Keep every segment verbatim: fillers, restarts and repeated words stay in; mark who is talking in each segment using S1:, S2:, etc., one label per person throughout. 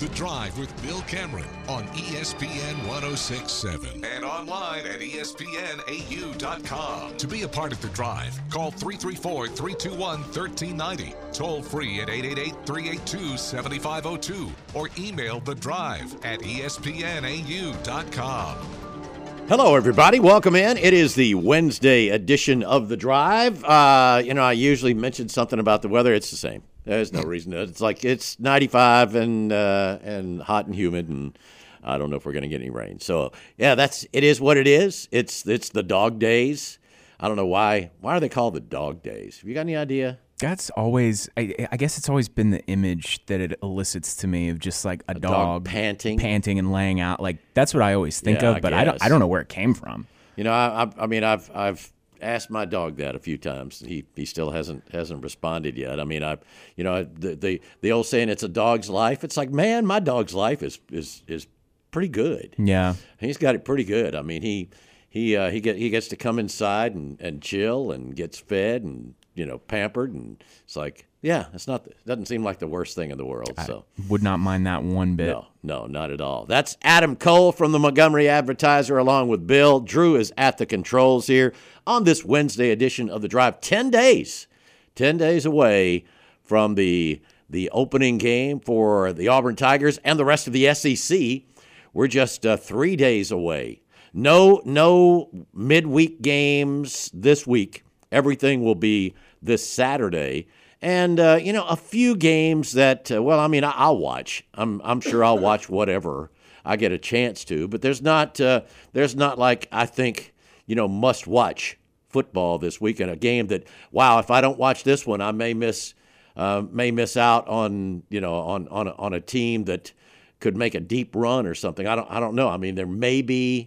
S1: The Drive with Bill Cameron on E S P N one oh six point seven and online at E S P N A U dot com. To be a part of The Drive, call three three four, three two one, one three nine zero, toll free at eight eight eight, three eight two, seven five zero two, or email The Drive at E S P N A U dot com.
S2: Hello, everybody. Welcome in. It is the Wednesday edition of The Drive. Uh, you know, I usually mention something about the weather. It's the same. There's no reason to. It's like it's ninety-five and uh, and hot and humid, and I don't know if we're going to get any rain. So yeah, that's it is what it is. It's it's the dog days. I don't know why. Why are they called the dog days? Have you got any idea?
S3: That's always. I, I guess it's always been the image that it elicits to me of just like a,
S2: A
S3: dog,
S2: dog panting,
S3: panting and laying out. Like that's what I always think
S2: Yeah,
S3: of,
S2: I
S3: but I don't.
S2: guess.
S3: I don't know where it came from.
S2: You know, I, I, I mean, I've I've asked my dog that a few times. He he still hasn't hasn't responded yet. I mean, I you know the the the old saying, it's a dog's life. It's like, man, my dog's life is is is pretty good.
S3: Yeah,
S2: He's got it pretty good. I mean, he he uh, he get he gets to come inside and, and chill and gets fed and you know pampered, and it's like, yeah, it's not it doesn't seem like the worst thing in the world. So
S3: I would not mind that one bit.
S2: no, no, not at all. That's Adam Cole from the Montgomery Advertiser, along with Bill. Drew is at the controls here on this Wednesday edition of The Drive. Ten days, ten days away from the the opening game for the Auburn Tigers and the rest of the S E C. We're just uh, three days away. No, no midweek games this week. Everything will be this Saturday. And, uh, you know, a few games that, uh, well, I mean, I, I'll watch. I'm I'm sure I'll watch whatever I get a chance to. But there's not, uh, there's not like, I think, you know, must-watch football this weekend. A game that, wow, if I don't watch this one, I may miss uh, may miss out on, you know, on on a, on a team that could make a deep run or something. I don't I don't know. I mean, there may be,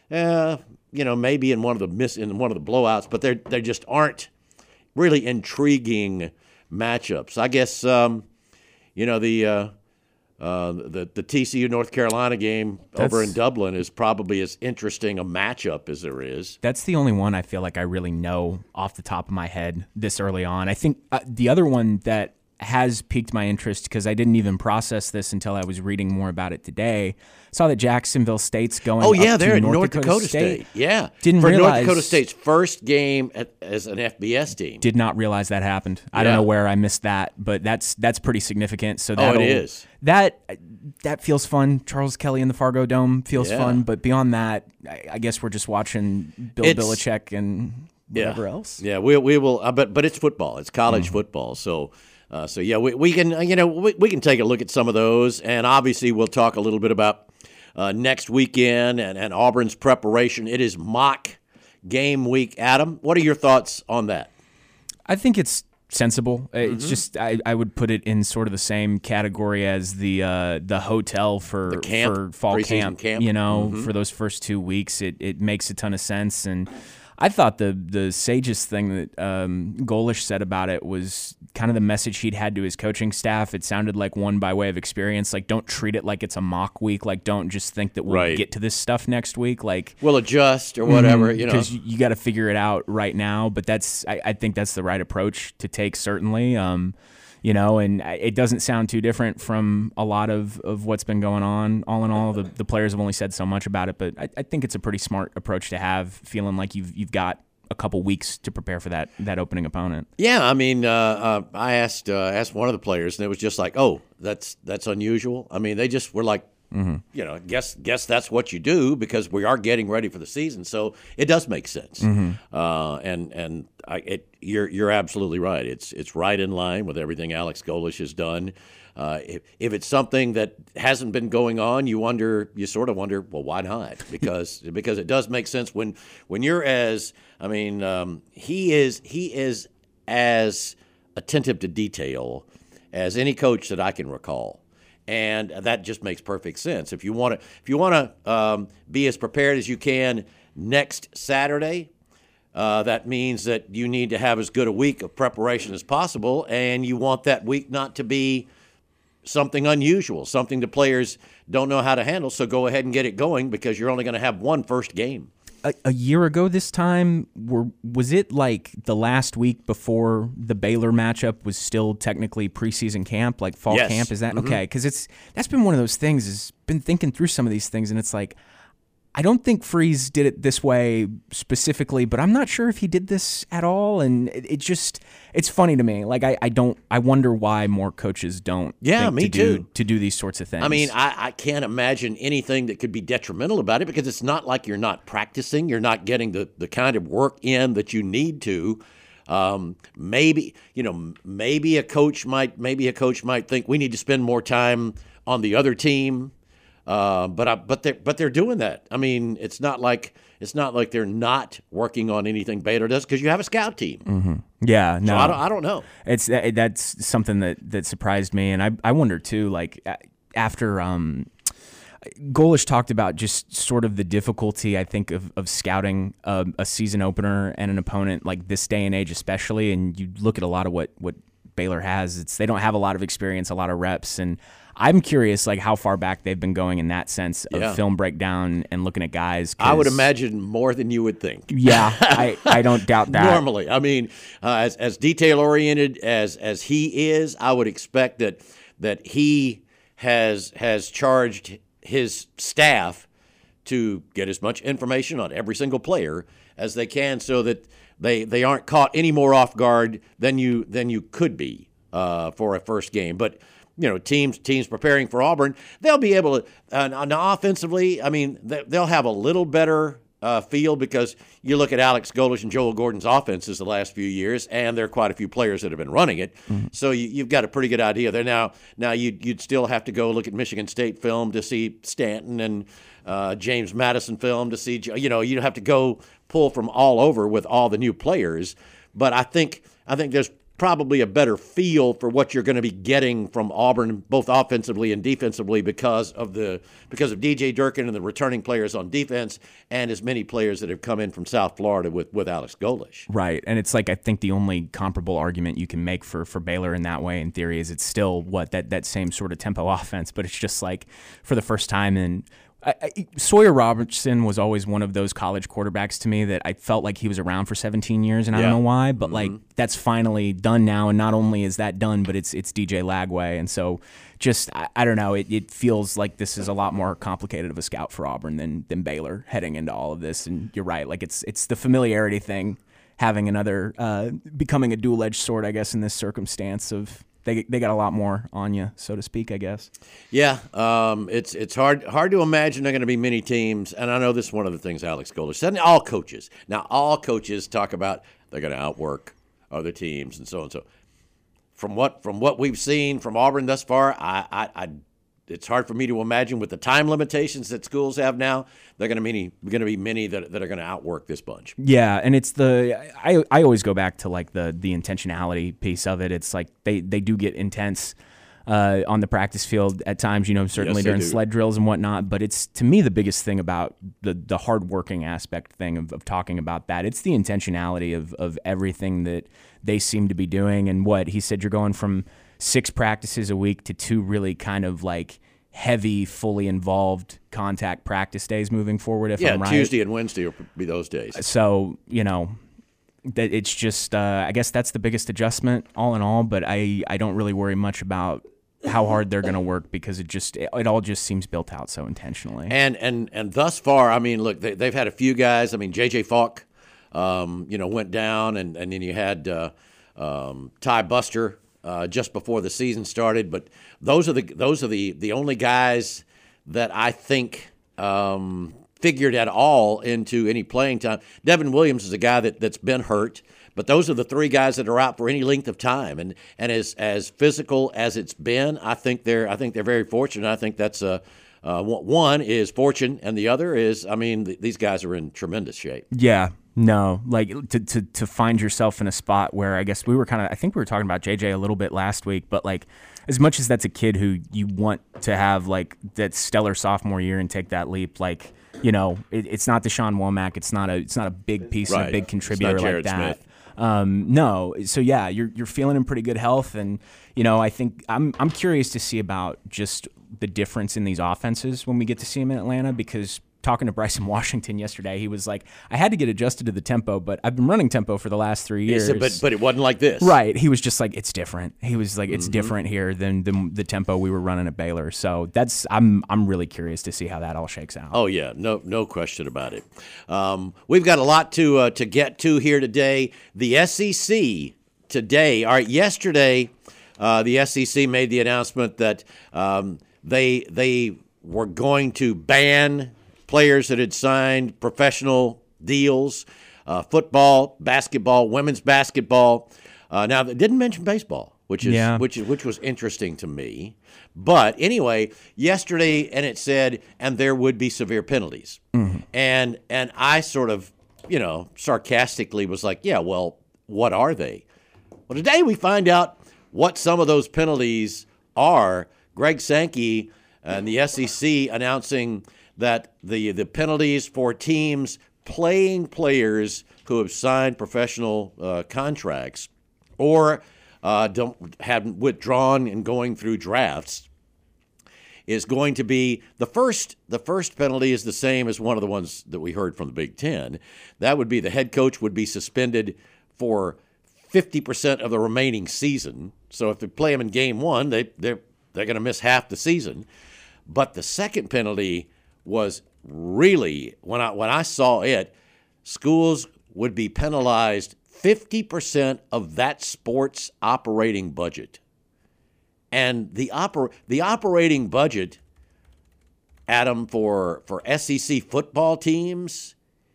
S2: uh, you know, maybe in one of the miss in one of the blowouts, but there there just aren't really intriguing matchups. I guess um, you know the uh, uh, the the T C U North Carolina game
S3: That's,
S2: over in Dublin is probably as interesting a matchup as there is.
S3: That's the only one I feel like I really know off the top of my head this early on. I think uh, the other one that has piqued my interest, because I didn't even process this until I was reading more about it today. Saw that Jacksonville State's going.
S2: Oh yeah,
S3: up
S2: they're
S3: to
S2: in
S3: North,
S2: North
S3: Dakota,
S2: Dakota
S3: State.
S2: State. Yeah,
S3: Didn't
S2: for
S3: realize,
S2: North Dakota State's first game at, as an F B S team.
S3: Did not realize that happened. I
S2: Yeah.
S3: don't know where I missed that, but that's that's pretty significant. So
S2: Oh,
S3: that
S2: it is.
S3: That that feels fun. Charles Kelly in the Fargo Dome feels
S2: Yeah.
S3: fun, but beyond that, I, I guess we're just watching Bill
S2: It's-
S3: Belichick and whatever
S2: yeah.
S3: else.
S2: Yeah, we we will. Uh, but but it's football. It's college
S3: Mm-hmm.
S2: football. So. Uh, so yeah, we, we can uh, you know we, we can take a look at some of those, and obviously we'll talk a little bit about uh, next weekend and, and Auburn's preparation. It is mock game week. Adam, what are your thoughts on that?
S3: I think it's sensible.
S2: Mm-hmm.
S3: It's just I, I would put it in sort of the same category as the uh, the hotel for
S2: The camp,
S3: for fall
S2: preseason
S3: camp.
S2: camp.
S3: You know,
S2: Mm-hmm.
S3: for those first two weeks, it it makes a ton of sense. And I thought the the sagest thing that um, Golish said about it was kind of the message he'd had to his coaching staff. It sounded like one by way of experience. Like, don't treat it like it's a mock week. Like, don't just think that we'll
S2: Right.
S3: get to this stuff next week. Like,
S2: We'll adjust or whatever. You know,
S3: because you, you got to figure it out right now. But that's I, I think that's the right approach to take, certainly. Um, you know, and it doesn't sound too different from a lot of, of what's been going on. All in all, the, the players have only said so much about it, but I, I think it's a pretty smart approach to have, feeling like you've you've got a couple weeks to prepare for that that opening opponent.
S2: Yeah, I mean, uh, uh, I asked uh, asked one of the players, and it was just like, "Oh, that's that's unusual." I mean, they just were like,
S3: Mm-hmm.
S2: you know, guess guess that's what you do because we are getting ready for the season, so it does make sense.
S3: Mm-hmm.
S2: Uh, and and I, it, you're you're absolutely right. It's it's right in line with everything Alex Golish has done. Uh, if, if it's something that hasn't been going on, you wonder, you sort of wonder, well, why not? Because because it does make sense when when you're as, I mean, um, he is he is as attentive to detail as any coach that I can recall, and that just makes perfect sense. If you want to if you want to um, be as prepared as you can next Saturday. Uh, that means that you need to have as good a week of preparation as possible, and you want that week not to be something unusual, something the players don't know how to handle. So go ahead and get it going because you're only going to have one first game.
S3: a, a year ago this time, were was it like the last week before the Baylor matchup was still technically preseason camp, like fall
S2: yes.
S3: camp? Is that
S2: mm-hmm.
S3: okay? Because it's that's been one of those things. Is been thinking through some of these things, and it's like, I don't think Freeze did it this way specifically, but I'm not sure if he did this at all. And it, it just, it's funny to me. Like, I, I don't, I wonder why more coaches don't
S2: yeah,
S3: think
S2: me
S3: to
S2: too.
S3: do, to do these sorts of things.
S2: I mean, I, I can't imagine anything that could be detrimental about it, because it's not like you're not practicing. You're not getting the, the kind of work in that you need to. Um, maybe, you know, maybe a coach might, maybe a coach might think we need to spend more time on the other team. Uh, but I, but they're but they're doing that. I mean, it's not like it's not like they're not working on anything Baylor does, because you have a scout team.
S3: Mm-hmm. Yeah, no,
S2: so I don't I don't know.
S3: It's that's something that, that surprised me, and I I wonder too. Like after um, Golesh talked about just sort of the difficulty, I think, of of scouting a, a season opener and an opponent like this day and age, especially. And you look at a lot of what what Baylor has. It's they don't have a lot of experience, a lot of reps, and I'm curious, like, how far back they've been going in that sense of
S2: yeah.
S3: film breakdown and looking at guys.
S2: I would imagine more than you would think.
S3: Yeah, I, I don't doubt that.
S2: Normally, I mean, uh, as as detail oriented as as he is, I would expect that that he has has charged his staff to get as much information on every single player as they can, so that they they aren't caught any more off guard than you than you could be uh, for a first game, but. You know, teams teams preparing for Auburn, they'll be able to, uh, and offensively, I mean, they'll have a little better uh, feel, because you look at Alex Golesh and Joel Gordon's offenses the last few years, and there are quite a few players that have been running it. Mm-hmm. So you, you've got a pretty good idea there. Now, now you'd, you'd still have to go look at Michigan State film to see Stanton and uh, James Madison film to see, you know, you'd have to go pull from all over with all the new players. But I think I think there's probably a better feel for what you're going to be getting from Auburn, both offensively and defensively, because of the because of D J Durkin and the returning players on defense, and as many players that have come in from South Florida with, with Alex Golesh.
S3: Right, and it's like I think the only comparable argument you can make for, for Baylor in that way, in theory, is it's still what that that same sort of tempo offense, but it's just like for the first time in. I, I, Sawyer Robertson was always one of those college quarterbacks to me that I felt like he was around for seventeen years, and I yeah. don't know why, but mm-hmm. like that's finally done now, and not only is that done, but it's it's D J Lagway, and so just I, I don't know, it, it feels like this is a lot more complicated of a scout for Auburn than than Baylor heading into all of this, and you're right, like it's it's the familiarity thing, having another uh, becoming a dual-edged sword, I guess, in this circumstance of. They they got a lot more on you, so to speak, I guess. Yeah,
S2: um, it's it's hard hard to imagine there are going to be many teams, and I know this is one of the things Alex Golesh said. And all coaches now, all coaches talk about they're going to outwork other teams and so and so. From what from what we've seen from Auburn thus far, I, I, I it's hard for me to imagine with the time limitations that schools have now, they're going to be going to be many that that are going to outwork this bunch.
S3: Yeah, and it's the I I always go back to like the the intentionality piece of it. It's like they they do get intense uh, on the practice field at times, you know, certainly
S2: yes,
S3: during
S2: do.
S3: sled drills and whatnot. But it's to me the biggest thing about the the hardworking aspect thing of, of talking about that. It's the intentionality of of everything that they seem to be doing. And what he said, you're going from six practices a week to two really kind of like heavy, fully involved contact practice days moving forward, if
S2: yeah,
S3: I'm right.
S2: Tuesday and Wednesday will be those days.
S3: So, you know, that it's just, uh, I guess that's the biggest adjustment all in all, but I, I don't really worry much about how hard they're going to work, because it just it, it all just seems built out so intentionally.
S2: And and and thus far, I mean, look, they, they've had a few guys. I mean, J J Falk, um, you know, went down, and, and then you had uh, um, Ty Buster, Uh, just before the season started, but those are the those are the, the only guys that I think um, figured at all into any playing time. Devin Williams is a guy that, that's been hurt, but those are the three guys that are out for any length of time. And and as as physical as it's been, I think they're I think they're very fortunate. I think that's a uh, one is fortune, and the other is, I mean, th- these guys are in tremendous shape.
S3: Yeah. No, like to, to to find yourself in a spot where I guess we were kind of, I think we were talking about J J a little bit last week, but like as much as that's a kid who you want to have like that stellar sophomore year and take that leap, like, you know, it, it's not Deshaun Womack, it's not a it's not a big piece
S2: right.
S3: and a big contributor like that.
S2: Smith.
S3: Um, no, so yeah, you're you're feeling in pretty good health, and you know, I think I'm I'm curious to see about just the difference in these offenses when we get to see them in Atlanta, because talking to Bryson Washington yesterday, he was like, I had to get adjusted to the tempo, but I've been running tempo for the last three years.
S2: But but it wasn't like this.
S3: Right. He was just like, it's different. He was like, it's mm-hmm. different here than the, the tempo we were running at Baylor. So that's I'm I'm really curious to see how that all shakes out.
S2: Oh, yeah. No no question about it. Um, we've got a lot to uh, to get to here today. The S E C today, all right, yesterday, uh, the S E C made the announcement that um, they they were going to ban players that had signed professional deals, uh, football, basketball, women's basketball. Uh, now, they didn't mention baseball, which is
S3: yeah.
S2: which is which was interesting to me. But anyway, yesterday, and it said, and there would be severe penalties. Mm-hmm. And and I sort of, you know, sarcastically was like, yeah, well, what are they? Well, today we find out what some of those penalties are. Greg Sankey and the S E C announcing that the the penalties for teams playing players who have signed professional uh, contracts or uh, don't haven't withdrawn and going through drafts is going to be the first. The first penalty is the same as one of the ones that we heard from the Big Ten. That would be the head coach would be suspended for fifty percent of the remaining season. So if they play them in game one, they they're they're going to miss half the season. But the second penalty was really, when I when I saw it, schools would be penalized fifty percent of that sport's operating budget. And the oper, the operating budget, Adam, for, for S E C football teams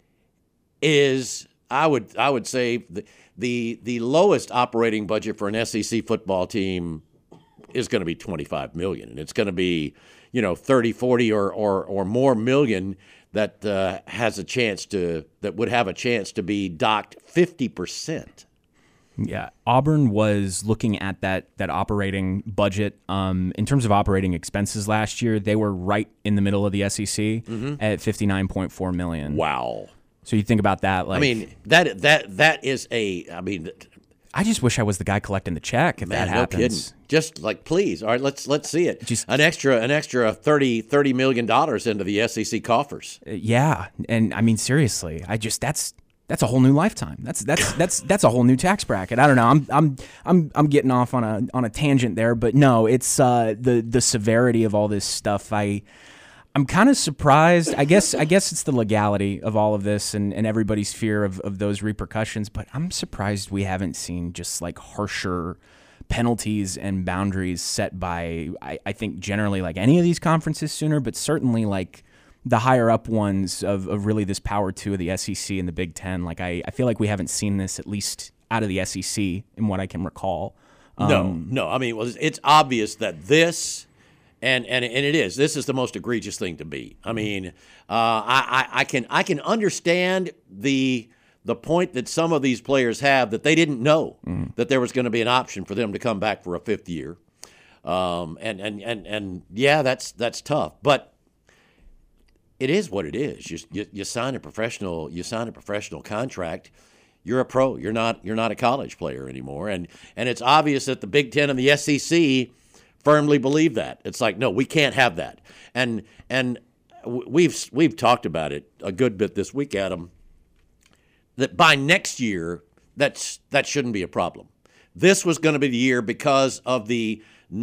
S2: is, I would I would say, the, the, the lowest operating budget for an S E C football team is going to be twenty-five million dollars. And it's going to be, you know, thirty, forty or or or more million that uh, has a chance to that would have a chance to be docked fifty percent.
S3: Yeah, Auburn was looking at that that operating budget. Um, in terms of operating expenses last year, they were right in the middle of the S E C mm-hmm. at fifty-nine point four million dollars.
S2: Wow.
S3: So you think about that, like
S2: I mean, that that that is a I mean
S3: I just wish I was the guy collecting the check if
S2: man,
S3: that happens.
S2: No kidding. Just like, please, all right, let's let's see it.
S3: Just,
S2: an extra an extra thirty, thirty million dollars into the S E C coffers.
S3: Yeah, and I mean seriously, I just that's that's a whole new lifetime. That's that's that's that's a whole new tax bracket. I don't know. I'm I'm I'm I'm getting off on a on a tangent there, but no, it's uh, the the severity of all this stuff. I. I'm kind of surprised. I guess I guess it's the legality of all of this and, and everybody's fear of, of those repercussions, but I'm surprised we haven't seen just like harsher penalties and boundaries set by, I, I think, generally like any of these conferences sooner, but certainly like the higher up ones of, of really this power two of the S E C and the Big Ten. Like I, I feel like we haven't seen this at least out of the S E C in what I can recall.
S2: Um, no, no. I mean, well, it's obvious that this... And, and and it is. This is the most egregious thing to be. I mean, uh, I, I I can I can understand the the point that some of these players have that they didn't know mm. that there was going to be an option for them to come back for a fifth year. Um, and, and and and yeah, that's that's tough. But it is what it is. You, you you sign a professional you sign a professional contract. You're a pro. You're not you're not a college player anymore. And and it's obvious that the Big Ten and the S E C firmly believe that. It's like, no, we can't have that. And and we've we've talked about it a good bit this week, Adam, that by next year, that's that shouldn't be a problem. This was going to be the year because of the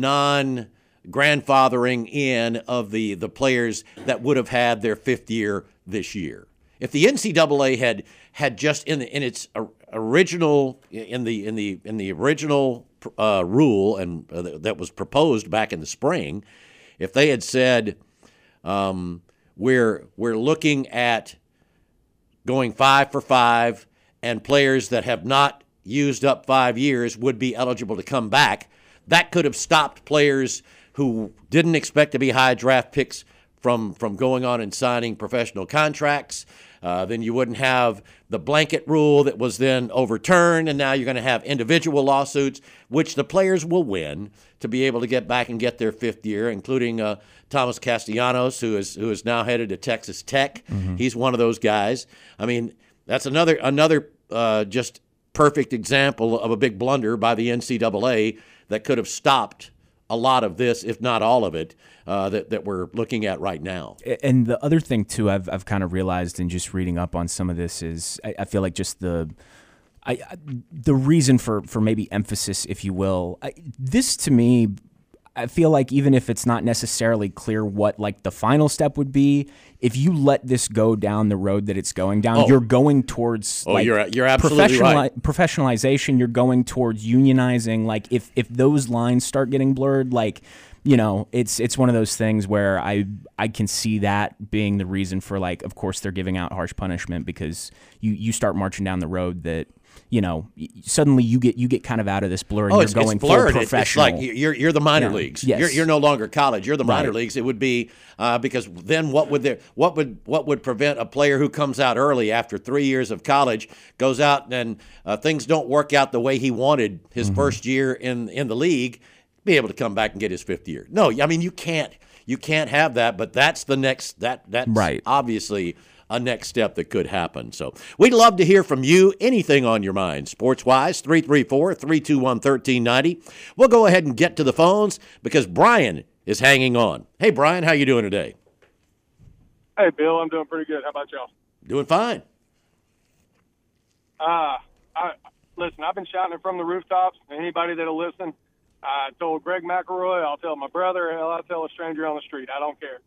S2: non-grandfathering in of the, the players that would have had their fifth year this year. If the N C double A had had just in the, in its original in the in the in the original Uh, rule and uh, that was proposed back in the spring, if they had said um, we're we're looking at going five for five and players that have not used up five years would be eligible to come back, that could have stopped players who didn't expect to be high draft picks from from going on and signing professional contracts. Uh, then you wouldn't have the blanket rule that was then overturned, and now you're going to have individual lawsuits, which the players will win to be able to get back and get their fifth year, including uh, Thomas Castellanos, who is who is now headed to Texas Tech. Mm-hmm. He's one of those guys. I mean, that's another another uh, just perfect example of a big blunder by the N C double A that could have stopped a lot of this, if not all of it, uh, that that we're looking at right now.
S3: And the other thing too, I've I've kind of realized in just reading up on some of this is I, I feel like just the. I, I, the reason for, for maybe emphasis, if you will, I, this to me, I feel like even if it's not necessarily clear what like the final step would be, if you let this go down the road that it's going down,
S2: oh.
S3: you're going towards
S2: oh,
S3: like
S2: you're you're absolutely
S3: professionali-
S2: right.
S3: professionalization. You're going towards unionizing. Like if if those lines start getting blurred, like. You know, it's it's one of those things where I I can see that being the reason for, like, of course they're giving out harsh punishment because you, you start marching down the road that, you know, suddenly you get you get kind of out of this blur and
S2: oh,
S3: you're
S2: it's,
S3: going
S2: it's blurred.
S3: full professional.
S2: It's like you're you're the minor
S3: yeah.
S2: leagues.
S3: Yes.
S2: You're you're no longer college. You're the minor
S3: right.
S2: leagues. It would be uh, because then what would there what would what would prevent a player who comes out early after three years of college, goes out and uh, things don't work out the way he wanted his mm-hmm. first year in in the league, be able to come back and get his fifth year. No, I mean you can't you can't have that, but that's the next that that's
S3: right.
S2: obviously a next step that could happen. So we'd love to hear from you, anything on your mind, sports-wise, three three four, three two one, one three nine zero. We'll go ahead and get to the phones because Brian is hanging on. Hey, Brian, how you doing today?
S4: Hey, Bill, I'm doing pretty good. How about y'all?
S2: Doing fine.
S4: Uh, I, listen, I've been shouting it from the rooftops. Anybody that'll listen, I told Greg McElroy, I'll tell my brother, hell, I'll tell a stranger on the street. I don't care.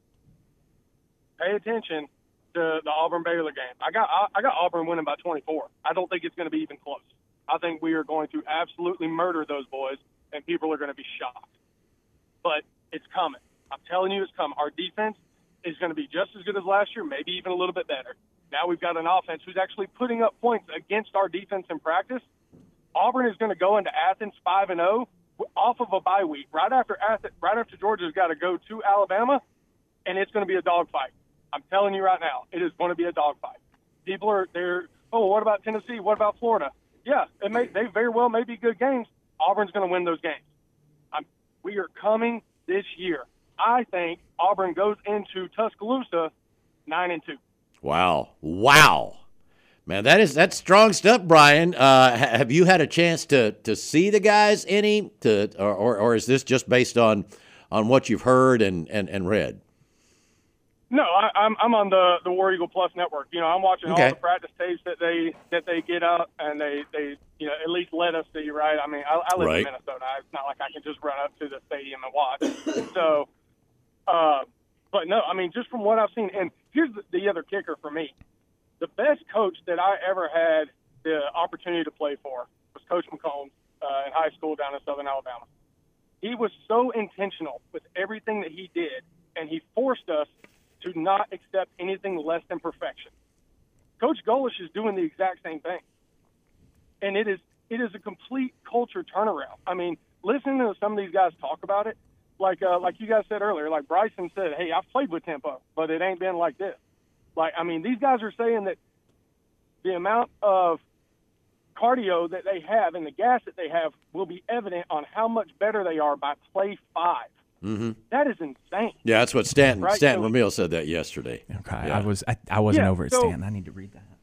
S4: Pay attention to the Auburn-Baylor game. I got I got Auburn winning by twenty-four. I don't think it's going to be even close. I think we are going to absolutely murder those boys, and people are going to be shocked. But it's coming. I'm telling you it's coming. Our defense is going to be just as good as last year, maybe even a little bit better. Now we've got an offense who's actually putting up points against our defense in practice. Auburn is going to go into Athens five and oh off of a bye week, right after Athens, right after Georgia's got to go to Alabama, and it's going to be a dogfight. I'm telling you right now, it is going to be a dogfight. People are there. Oh, what about Tennessee? What about Florida? Yeah, it may, they very well may be good games. Auburn's going to win those games. I'm, we are coming this year. I think Auburn goes into Tuscaloosa nine and two.
S2: Wow, wow, man, that is that's strong stuff, Brian. Uh, have you had a chance to to see the guys any? To or, or or is this just based on on what you've heard and and, and read?
S4: No, I, I'm I'm on the, the War Eagle Plus network. You know, I'm watching
S2: okay.
S4: all the practice tapes that they that they get out and they, they you know at least let us see. Right? I mean, I, I live
S2: right.
S4: in Minnesota. It's not like I can just run up to the stadium and watch. So, uh, but no, I mean, just from what I've seen, and here's the, the other kicker for me: the best coach that I ever had the opportunity to play for was Coach McCombs uh, in high school down in Southern Alabama. He was so intentional with everything that he did, and he forced us to not accept anything less than perfection. Coach Golesh is doing the exact same thing. And it is it is a complete culture turnaround. I mean, listening to some of these guys talk about it, like uh, like you guys said earlier, like Bryson said, hey, I've played with tempo, but it ain't been like this. Like, I mean, these guys are saying that the amount of cardio that they have and the gas that they have will be evident on how much better they are by play five.
S2: Mm-hmm.
S4: That is insane.
S2: Yeah, that's what Stanton
S4: right?
S2: Stanton
S4: so,
S2: Ramil said that yesterday.
S3: Okay,
S2: yeah.
S3: I was I, I wasn't
S4: yeah,
S3: over at
S4: so,
S3: Stanton. I need to read that.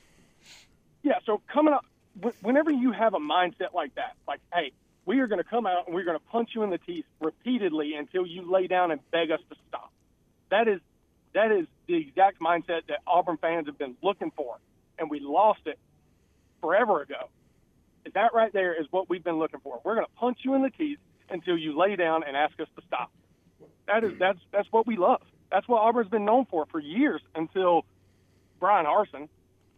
S4: Yeah, so coming up, whenever you have a mindset like that, like, hey, we are going to come out and we're going to punch you in the teeth repeatedly until you lay down and beg us to stop. That is that is the exact mindset that Auburn fans have been looking for, and we lost it forever ago. That right there is what we've been looking for. We're going to punch you in the teeth until you lay down and ask us to stop. That is that's that's what we love. That's what Auburn's been known for for years until Brian Harsin.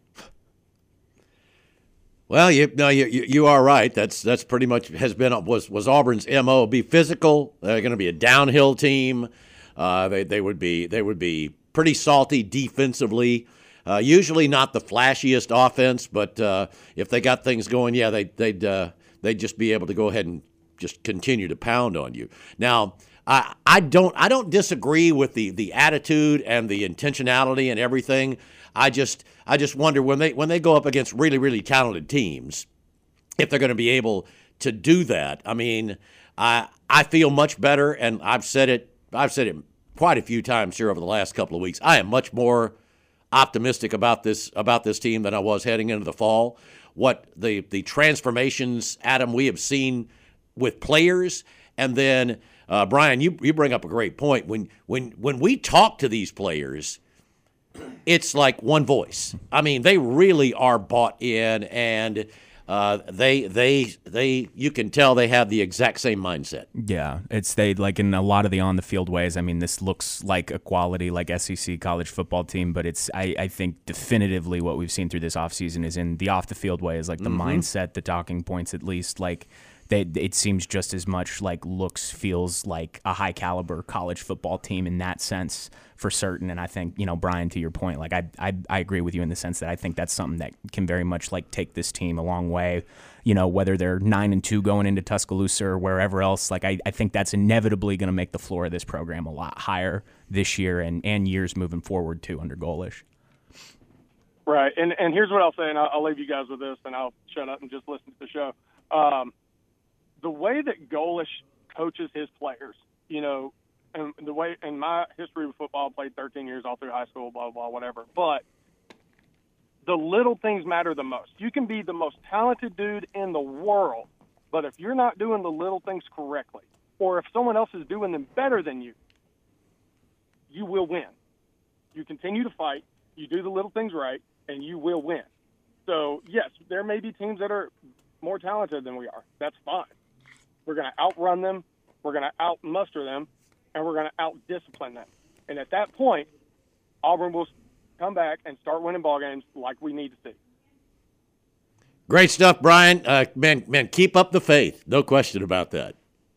S2: Well, you no, you you are right. That's that's pretty much has been was was Auburn's M O. Be physical. They're going to be a downhill team. Uh, they they would be they would be pretty salty defensively. Uh, usually not the flashiest offense, but uh, if they got things going, yeah, they they'd uh, they'd just be able to go ahead and just continue to pound on you. Now, I I don't I don't disagree with the the attitude and the intentionality and everything. I just I just wonder when they when they go up against really really talented teams, if they're going to be able to do that. I mean, I I feel much better, and I've said it I've said it quite a few times here over the last couple of weeks. I am much more optimistic about this about this team than I was heading into the fall. What the the transformations, Adam, we have seen with players, and then uh, Brian, you you bring up a great point. When when when we talk to these players, it's like one voice. I mean, they really are bought in, and uh, they they they you can tell they have the exact same mindset.
S3: Yeah, it's they like in a lot of the on the field ways. I mean, this looks like a quality like S E C college football team, but it's I, I think definitively what we've seen through this offseason is in the off the field ways, like the mm-hmm. mindset, the talking points, at least like. They, it seems just as much like looks, feels like a high caliber college football team in that sense for certain. And I think, you know, Brian, to your point, like I, I, I agree with you in the sense that I think that's something that can very much like take this team a long way, you know, whether they're nine and two going into Tuscaloosa or wherever else. Like I, I think that's inevitably going to make the floor of this program a lot higher this year and, and years moving forward too under Golesh.
S4: Right. And, and here's what I'll say, and I'll, I'll leave you guys with this and I'll shut up and just listen to the show. Um, The way that Golesh coaches his players, you know, and the way in my history with football, I played thirteen years all through high school, blah, blah, whatever. But the little things matter the most. You can be the most talented dude in the world, but if you're not doing the little things correctly, or if someone else is doing them better than you, you will win. You continue to fight, you do the little things right, and you will win. So, yes, there may be teams that are more talented than we are. That's fine. We're going to outrun them, we're going to out-muster them, and we're going to out-discipline them. And at that point, Auburn will come back and start winning ball games like we need to see.
S2: Great stuff, Brian. Uh, man, man, keep up the faith. No question about that.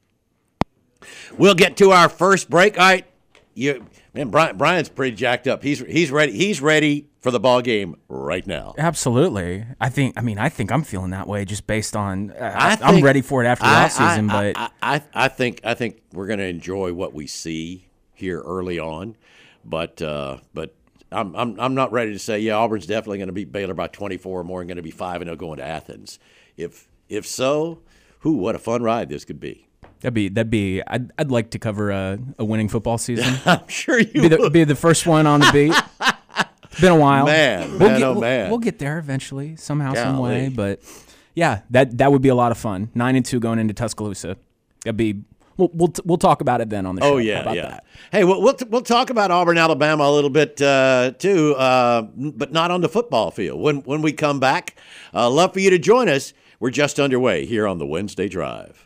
S2: We'll get to our first break. All right, you, man, Brian, Brian's pretty jacked up. He's he's ready. He's ready for the ball game right now.
S3: Absolutely. I think. I mean, I think I'm feeling that way just based on. Uh,
S2: I
S3: I'm
S2: think,
S3: ready for it after the
S2: I,
S3: offseason,
S2: I,
S3: but
S2: I, I, I think I think we're going to enjoy what we see here early on, but uh, but I'm I'm I'm not ready to say yeah Auburn's definitely going to beat Baylor by twenty-four or more and going to be five and zero going to Athens. If if so, who what a fun ride this could be.
S3: That'd be that'd be. I'd I'd like to cover a, a winning football season.
S2: I'm sure you
S3: be the,
S2: would.
S3: be the first one on the beat. It's been a while,
S2: man.
S3: We'll
S2: man,
S3: get,
S2: oh
S3: we'll,
S2: man,
S3: we'll get there eventually, somehow,
S2: Golly.
S3: some way. But yeah, that that would be a lot of fun. Nine and two going into Tuscaloosa. That'd be. We'll we'll, we'll talk about it then on the show.
S2: Oh yeah,
S3: How about
S2: yeah.
S3: that?
S2: Hey, we'll we'll, we'll talk about Auburn, Alabama a little bit uh, too, uh, but not on the football field. When when we come back, uh, love for you to join us. We're just underway here on the Wednesday Drive.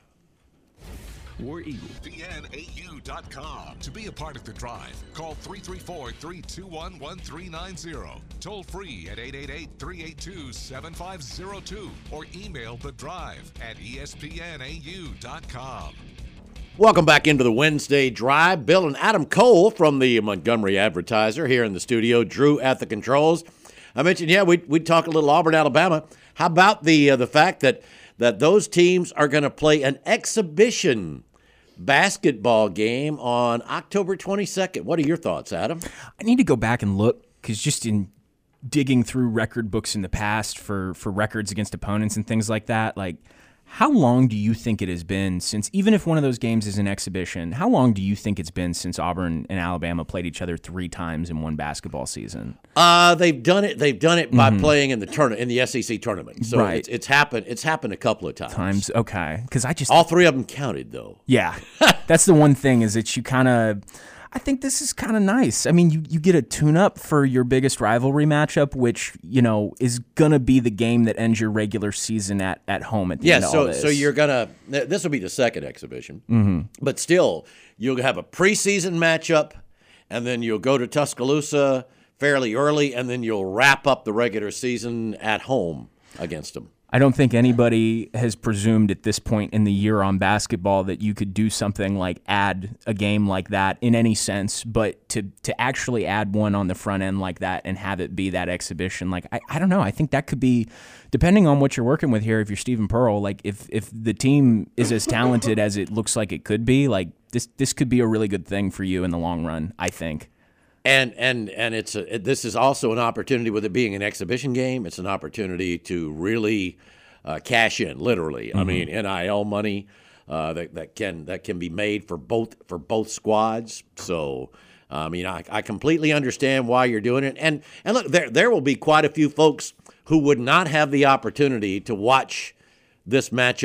S1: War Eagle. B N A U dot com. To be a part of the drive, call three three four, three two one, one three nine zero. Toll free at eight eight eight, three eight two, seven five zero two or email the drive at E S P N A U dot com.
S2: Welcome back into the Wednesday Drive. Bill and Adam Cole from the Montgomery Advertiser here in the studio. Drew at the controls. I mentioned, yeah, we'd, we'd talk a little Auburn, Alabama. How about the uh, the fact that, that those teams are going to play an exhibition basketball game on October twenty-second? What are your thoughts, Adam?
S3: I need to go back and look because just in digging through record books in the past for, for records against opponents and things like that, like how long do you think it has been since, even if one of those games is an exhibition, how long do you think it's been since Auburn and Alabama played each other three times in one basketball season?
S2: Uh, they've done it. They've done it by
S3: Mm-hmm.
S2: playing in the tournament in the S E C tournament. So
S3: Right.
S2: it's, it's happened. It's happened a couple of times.
S3: Times, okay. Because I just
S2: All three of them counted, though.
S3: Yeah, that's the one thing is that you kind of, I think this is kind of nice. I mean, you, you get a tune-up for your biggest rivalry matchup, which, you know, is going to be the game that ends your regular season at, at home at the
S2: Yeah.
S3: end of all
S2: So
S3: this.
S2: so you're gonna. This will be the second exhibition,
S3: Mm-hmm.
S2: but still, you'll have a preseason matchup, and then you'll go to Tuscaloosa fairly early, and then you'll wrap up the regular season at home against them.
S3: I don't think anybody has presumed at this point in the year on basketball that you could do something like add a game like that in any sense, but to to actually add one on the front end like that and have it be that exhibition, like I, I don't know. I think that could be, depending on what you're working with here, if you're Stephen Pearl, like if if the team is as talented as it looks like it could be, like this this could be a really good thing for you in the long run, I think.
S2: And and and it's a, this is also an opportunity, with it being an exhibition game, it's an opportunity to really uh, cash in, literally. Mm-hmm. I mean, N I L money uh, that that can that can be made for both for both squads. So, I mean, I, I completely understand why you're doing it. And and look, there there will be quite a few folks who would not have the opportunity to watch this matchup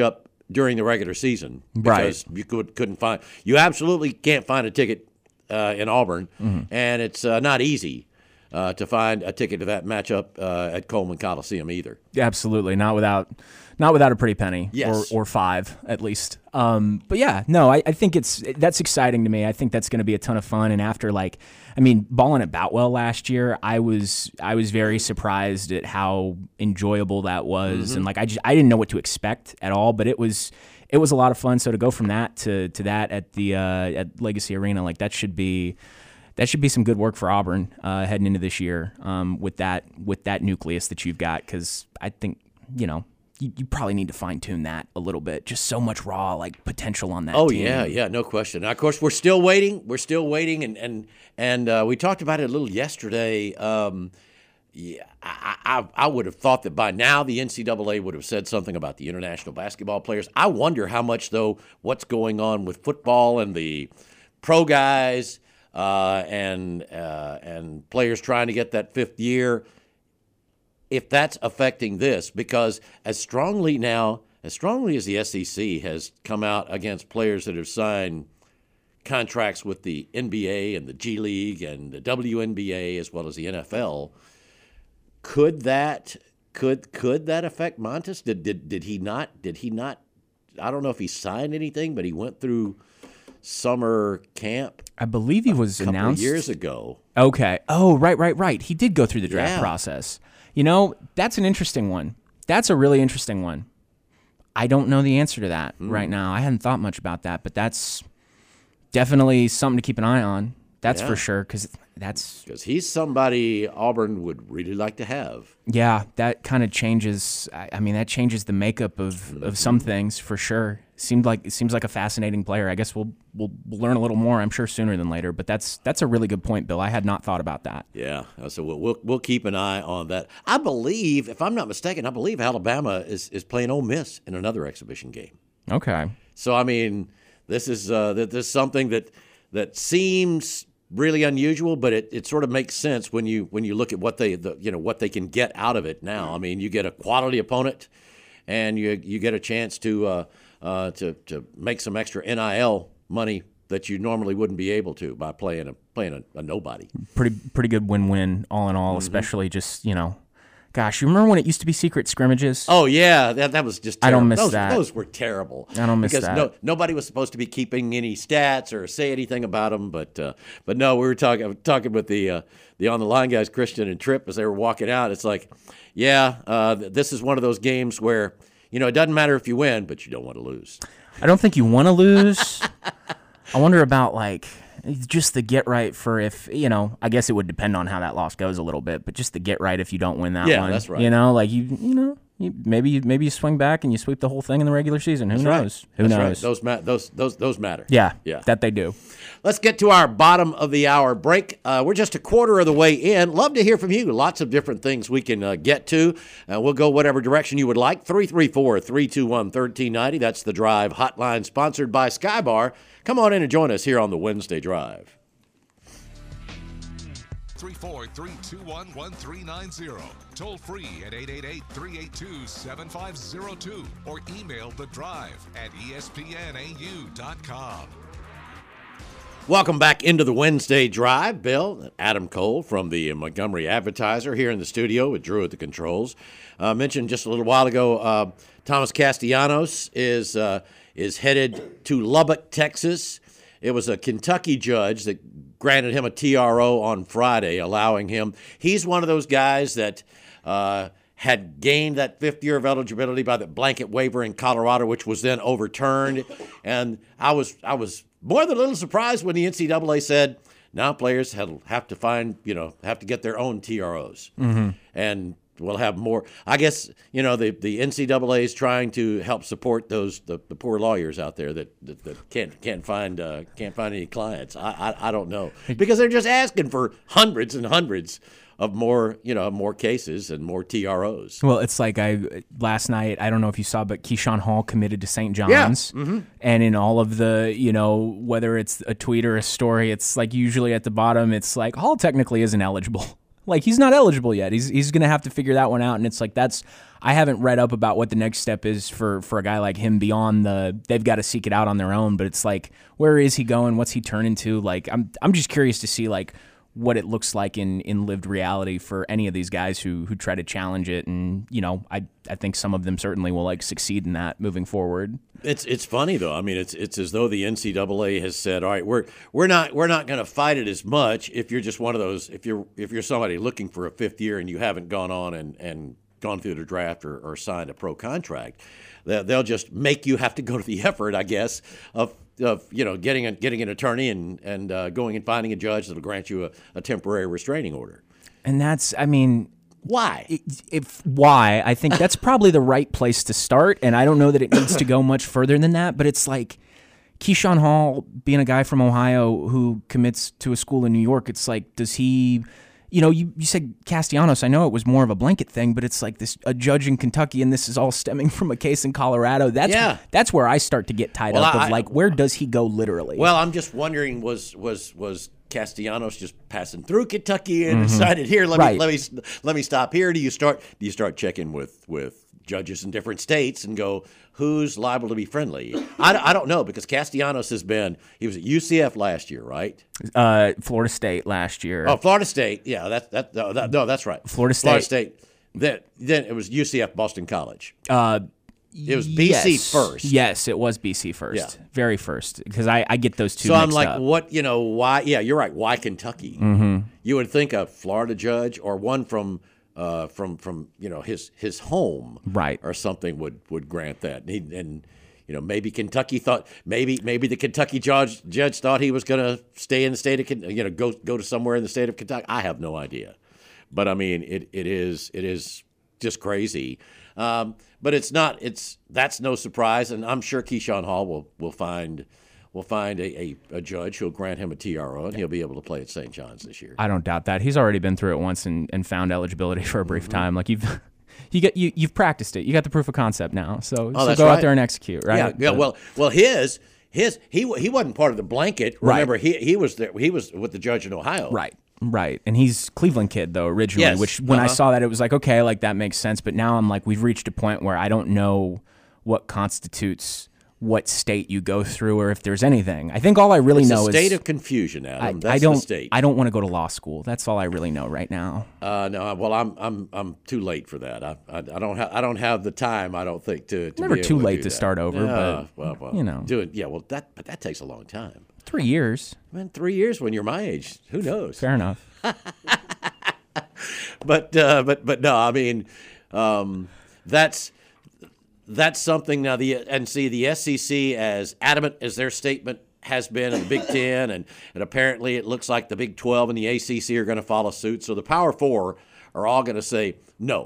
S2: during the regular season because
S3: Right.
S2: you could, couldn't find – you absolutely can't find a ticket uh, in Auburn,
S3: Mm-hmm.
S2: and it's uh, not easy uh, to find a ticket to that matchup uh, at Coleman Coliseum either.
S3: Absolutely, not without not without a pretty penny,
S2: Yes.
S3: or or five at least. Um, but yeah, no, I, I think it's that's exciting to me. I think that's going to be a ton of fun. And after like, I mean, balling at Boutwell last year, I was I was very surprised at how enjoyable that was,
S2: Mm-hmm.
S3: and like I just I didn't know what to expect at all, but it was it was a lot of fun. So to go from that to to that at the uh, at Legacy Arena, like that should be. That should be some good work for Auburn uh, heading into this year um, with that with that nucleus that you've got, because I think you know you, you probably need to fine tune that a little bit. Just so much raw like potential on that.
S2: Oh
S3: team.
S2: yeah, yeah, no question. Now, of course, we're still waiting. We're still waiting, and and and uh, we talked about it a little yesterday. Um, yeah, I, I I would have thought that by now the N C double A would have said something about the international basketball players. I wonder how much though what's going on with football and the pro guys. Uh, and uh, and players trying to get that fifth year, if that's affecting this, because as strongly now, as strongly as the S E C has come out against players that have signed contracts with the N B A and the G League and the W N B A as well as the N F L, could that could could that affect Montes? Did did did he not? Did he not? I don't know if he signed anything, but he went through summer camp.
S3: I believe he was
S2: a couple
S3: announced
S2: of years ago.
S3: Okay. Oh, right, right, right. He did go through the draft
S2: Yeah.
S3: process. You know, that's an interesting one. That's a really interesting one. I don't know the answer to that
S2: Mm.
S3: right now. I hadn't thought much about that, but that's definitely something to keep an eye on. That's
S2: Yeah.
S3: for sure, because that's
S2: Because he's somebody Auburn would really like to have.
S3: yeah. That kind of changes. I, I mean, that changes the makeup of, of some things for sure. Seemed like it seems like a fascinating player. I guess we'll, we'll we'll learn a little more. I'm sure sooner than later. But that's that's a really good point, Bill. I had not thought about that.
S2: Yeah, so we'll, we'll we'll keep an eye on that. I believe, if I'm not mistaken, I believe Alabama is, is playing Ole Miss in another exhibition game.
S3: Okay.
S2: So I mean, this is uh, this is something that that seems really unusual, but it, it sort of makes sense when you when you look at what they the, you know what they can get out of it now. I mean, you get a quality opponent, and you you get a chance to uh, uh, to to make some extra N I L money that you normally wouldn't be able to by playing a playing a, a nobody.
S3: Pretty pretty good win-win all in all, especially just, you know, gosh, you remember when it used to be secret scrimmages?
S2: Oh yeah, that that was just
S3: I
S2: terrible.
S3: don't miss
S2: those,
S3: that.
S2: Those were terrible.
S3: I don't miss
S2: because
S3: that.
S2: no nobody was supposed to be keeping any stats or say anything about them. But uh, but no, we were talking talking with the uh, the on the line guys, Christian and Tripp, as they were walking out. It's like, yeah, uh, this is one of those games where you know it doesn't matter if you win, but you don't want to lose.
S3: I don't think you want to lose. I wonder about like just the get right for if, you know, I guess it would depend on how that loss goes a little bit, but just the get right if you don't win that
S2: Yeah,
S3: one.
S2: that's right.
S3: You know, like you, you know, you, maybe you, maybe you swing back and you sweep the whole thing in the regular season. Who
S2: That's
S3: knows?
S2: right.
S3: Who
S2: That's
S3: knows?
S2: Right. Those ma- those those those matter.
S3: yeah,
S2: Yeah.
S3: that they do.
S2: Let's get to our bottom of the hour break. Uh, we're just a quarter of the way in. Love to hear from you. Lots of different things we can uh, get to. Uh, we'll go whatever direction you would like. three three four, three two one, one three nine zero. That's the Drive Hotline, sponsored by Skybar. Come on in and join us here on the Wednesday Drive.
S1: three four three two one, one three nine zero. Toll free at eight eight eight, three eight two, seven five zero two or email the drive at E S P N A U dot com.
S2: Welcome back into the Wednesday Drive. Bill, Adam Cole from the Montgomery Advertiser here in the studio with Drew at the controls. Uh, mentioned just a little while ago, uh, Thomas Castellanos is uh, is headed to Lubbock, Texas. It was a Kentucky judge that granted him a T R O on Friday, allowing him. He's one of those guys that uh, had gained that fifth year of eligibility by the blanket waiver in Colorado, which was then overturned. And I was I was more than a little surprised when the N C double A said, now players have, have to find, you know, have to get their own T R Os. Mm-hmm. And we'll have more. I guess, you know, the, the N C double A is trying to help support those the, the poor lawyers out there that, that, that can't can't find uh, can't find any clients. I, I I don't know, because they're just asking for hundreds and hundreds of more, you know, more cases and more T R Os.
S3: Well, it's like I last night, I don't know if you saw, but Keyshawn Hall committed to Saint John's.
S2: Yeah. Mm-hmm.
S3: And in all of the, you know, whether it's a tweet or a story, it's like usually at the bottom, it's like Hall technically isn't eligible. Like, he's not eligible yet. He's he's going to have to figure that one out. And it's like, that's, I haven't read up about what the next step is for, for a guy like him beyond the, they've got to seek it out on their own. But it's like, where is he going? What's he turning to? Like, I'm I'm just curious to see, like, what it looks like in, in lived reality for any of these guys who who try to challenge it. And, you know, I I think some of them certainly will, like, succeed in that moving forward.
S2: It's it's funny though. I mean, it's it's as though the N C double A has said, "All right, we're we're not we're not going to fight it as much if you're just one of those if you're if you're somebody looking for a fifth year and you haven't gone on and, and gone through the draft or, or signed a pro contract. They'll just make you have to go to the effort, I guess, of of you know getting a, getting an attorney and and uh, going and finding a judge that'll grant you a, a temporary restraining order."
S3: And that's, I mean.
S2: Why?
S3: If why? I think that's probably the right place to start, and I don't know that it needs to go much further than that, but it's like Keyshawn Hall being a guy from Ohio who commits to a school in New York, it's like, does he, you know, you, you said Castellanos, I know it was more of a blanket thing, but it's like this a judge in Kentucky, and this is all stemming from a case in Colorado. That's
S2: yeah.
S3: that's where I start to get tied
S2: well,
S3: up
S2: I,
S3: of like, where does he go literally?
S2: Well, I'm just wondering, was was was Castellanos just passing through Kentucky and
S3: Mm-hmm.
S2: decided, here, let
S3: Right.
S2: me let me let me stop here? Do you start do you start checking with with judges in different states and go, who's liable to be friendly? I, I don't know, because Castellanos has been he was at U C F last year, right?
S3: Uh, Florida State last year.
S2: Oh, Florida State, yeah, that that no, that, no that's right.
S3: Florida State.
S2: Florida State. Then then it was U C F Boston College.
S3: Uh,
S2: It was B C
S3: yes.
S2: first.
S3: Yes, it was B C first.
S2: Yeah.
S3: Very first, because I, I get those two
S2: So
S3: mixed
S2: I'm like,
S3: up.
S2: what, you know, why? Yeah, you're right. Why Kentucky? Mm-hmm. You would think a Florida judge or one from, uh, from, from you know, his his home,
S3: Right.
S2: or something would, would grant that. And, he, and you know, maybe Kentucky thought, maybe maybe the Kentucky judge judge thought he was going to stay in the state of, you know, go go to somewhere in the state of Kentucky. I have no idea, but I mean, it it is it is just crazy. Um, but it's not. It's that's no surprise, and I'm sure Keyshawn Hall will will find will find a, a, a judge who'll grant him a T R O, and he'll be able to play at Saint John's this year.
S3: I don't doubt that. He's already been through it once and, and found eligibility for a brief
S2: Mm-hmm.
S3: time. Like you've you get you you've practiced it. You got the proof of concept now. So,
S2: Oh,
S3: so
S2: that's
S3: go
S2: right.
S3: out there and execute. Right?
S2: Yeah, yeah.
S3: But-
S2: Well, well, his his he he wasn't part of the blanket.
S3: Right.
S2: Remember, he he was there. He was with the judge in Ohio.
S3: Right. Right. And he's Cleveland kid though originally,
S2: Yes.
S3: which when I
S2: Uh-huh.
S3: saw that it was like, okay, like that makes sense, but now I'm like, we've reached a point where I don't know what constitutes what state you go through or if there's anything. I think all I really
S2: It's
S3: know
S2: a state
S3: is
S2: of confusion, Adam.
S3: I,
S2: That's
S3: I don't
S2: the state.
S3: I don't want to go to law school. That's all I really know right now.
S2: Uh, no, well, I'm I'm I'm too late for that. I I, I don't have I don't have the time. I don't think to, to
S3: Never
S2: be able
S3: too
S2: to
S3: late
S2: do
S3: to
S2: that.
S3: start over,
S2: Yeah,
S3: but,
S2: well, well,
S3: you know.
S2: do it. Yeah, well, that but that takes a long time.
S3: Three years.
S2: Man, three years when you're my age, who knows?
S3: Fair enough.
S2: But uh, but but no, I mean, um, that's that's something now. The and see the S E C, as adamant as their statement has been, in the Big Ten, and and apparently it looks like the Big twelve and the A C C are going to follow suit. So the Power Four are all going to say no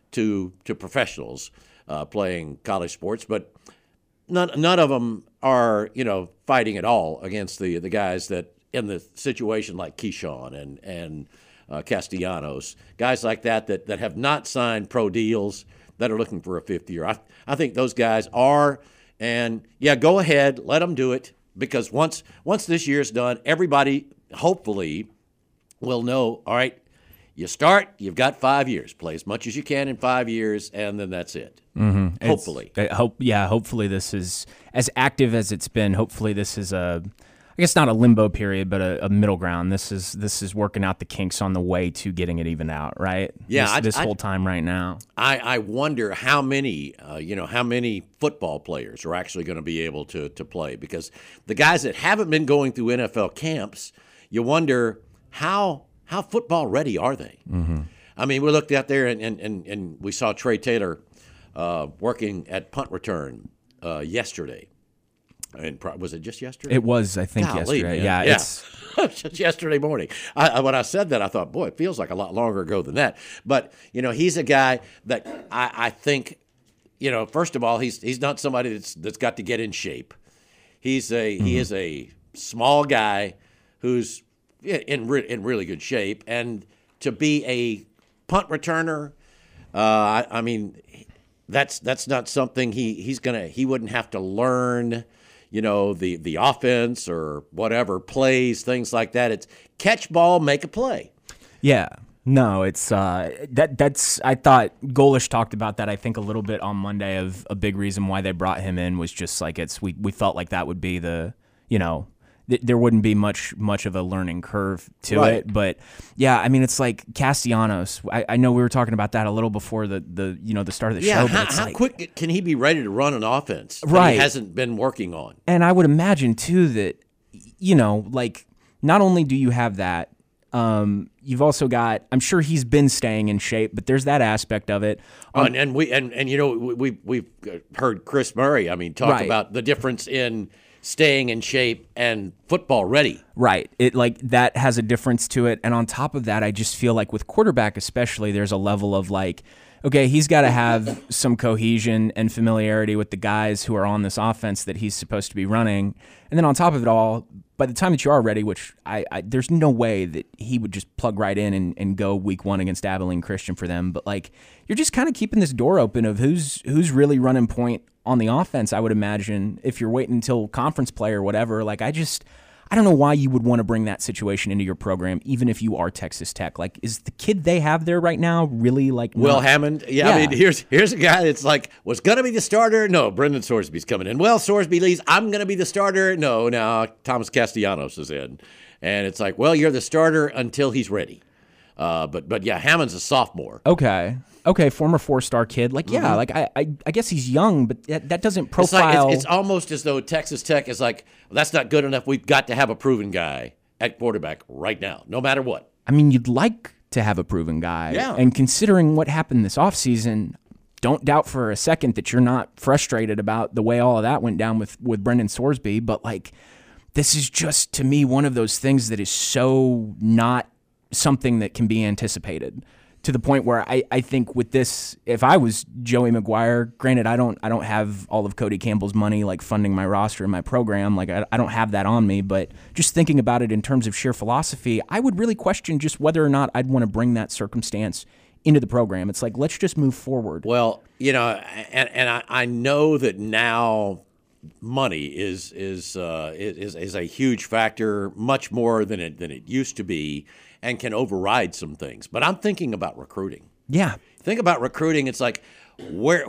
S2: to to professionals uh, playing college sports, but none none of them are, you know, fighting at all against the the guys that in the situation like Keyshawn and and uh, Castellanos, guys like that, that that have not signed pro deals, that are looking for a fifth year. I I think those guys are, and yeah, go ahead, let them do it, because once once this year's done, everybody hopefully will know. All right, you start, you've got five years, play as much as you can in five years, and then that's it. Mm-hmm. Hopefully.
S3: It's- I hope, yeah, hopefully this is as active as it's been. Hopefully this is a, I guess not a limbo period, but a, a middle ground. This is this is working out the kinks on the way to getting it even out, right?
S2: Yeah,
S3: this,
S2: I-
S3: this
S2: I-
S3: whole time right now.
S2: I, I wonder how many, uh, you know, how many football players are actually going to be able to to play, because the guys that haven't been going through N F L camps, you wonder how how football ready are they? Mm-hmm. I mean, we looked out there and and, and, and we saw Trey Taylor uh, working at punt return uh, yesterday. And pro- was it just yesterday?
S3: It was, I think,
S2: Golly,
S3: yesterday.
S2: man.
S3: Yeah,
S2: yeah.
S3: it's
S2: just yesterday morning. I, I, when I said that, I thought, boy, it feels like a lot longer ago than that. But you know, he's a guy that I, I think, you know, first of all, he's he's not somebody that's that's got to get in shape. He's a mm-hmm. he is a small guy who's in re- in really good shape, and to be a punt returner, uh, I, I mean, that's that's not something he he's gonna he wouldn't have to learn. You know, the, the offense or whatever, plays, things like that. It's catch ball, make a play.
S3: Yeah. No, it's uh, that. That's I thought Golish talked about that. I think a little bit on Monday of a big reason why they brought him in was just like it's we we felt like that would be the you know th- there wouldn't be much much of a learning curve to
S2: Right.
S3: it. But yeah, I mean it's like Castellanos. I, I know we were talking about that a little before the the you know the start of the
S2: Yeah,
S3: show.
S2: how,
S3: but it's
S2: how
S3: like,
S2: quick can he be ready to run an offense that
S3: Right.
S2: he hasn't been working on?
S3: And I would imagine too that you know like not only do you have that. Um, you've also got. I'm sure he's been staying in shape, but there's that aspect of it.
S2: Oh, and, and we and, and you know we we- we've heard Chris Murray. I mean, talk
S3: Right.
S2: about the difference in staying in shape and football ready.
S3: Right. It like that has a difference to it. And on top of that, I just feel like with quarterback especially, there's a level of like, okay, he's got to have some cohesion and familiarity with the guys who are on this offense that he's supposed to be running. And then on top of it all, by the time that you are ready, which I, I there's no way that he would just plug right in and, and go week one against Abilene Christian for them. But like you're just kind of keeping this door open of who's who's really running point on the offense, I would imagine, if you're waiting until conference play or whatever. Like I just I don't know why you would want to bring that situation into your program, even if you are Texas Tech. Like, is the kid they have there right now really like
S2: Will
S3: not-
S2: Hammond, yeah, I
S3: Yeah.
S2: mean, here's here's a guy that's like was going to be the starter. No, Brendan Sorsby's coming in. Well, Sorsby leaves. I'm going to be the starter. No, now Thomas Castellanos is in, and it's like, well, you're the starter until he's ready. Uh, but but yeah, Hammond's a sophomore.
S3: Okay. Okay, former four-star kid. Like, yeah, like I, I, I guess he's young, but that, that doesn't
S2: It's like
S3: profile.
S2: it's, it's almost as though Texas Tech is like, well, that's not good enough. We've got to have a proven guy at quarterback right now, no matter what.
S3: I mean, you'd like to have a proven guy.
S2: Yeah.
S3: And considering what happened this offseason, don't doubt for a second that you're not frustrated about the way all of that went down with, with Brendan Sorsby. But, like, this is just, to me, one of those things that is so not something that can be anticipated. To the point where I, I think with this, if I was Joey McGuire, granted I don't I don't have all of Cody Campbell's money like funding my roster and my program, like I, I don't have that on me, but just thinking about it in terms of sheer philosophy, I would really question just whether or not I'd want to bring that circumstance into the program. It's like, let's just move forward.
S2: Well, you know, and and I, I know that now money is is uh, is is a huge factor, much more than it than it used to be, and can override some things. But I'm thinking about recruiting.
S3: Yeah.
S2: Think about recruiting. It's like where,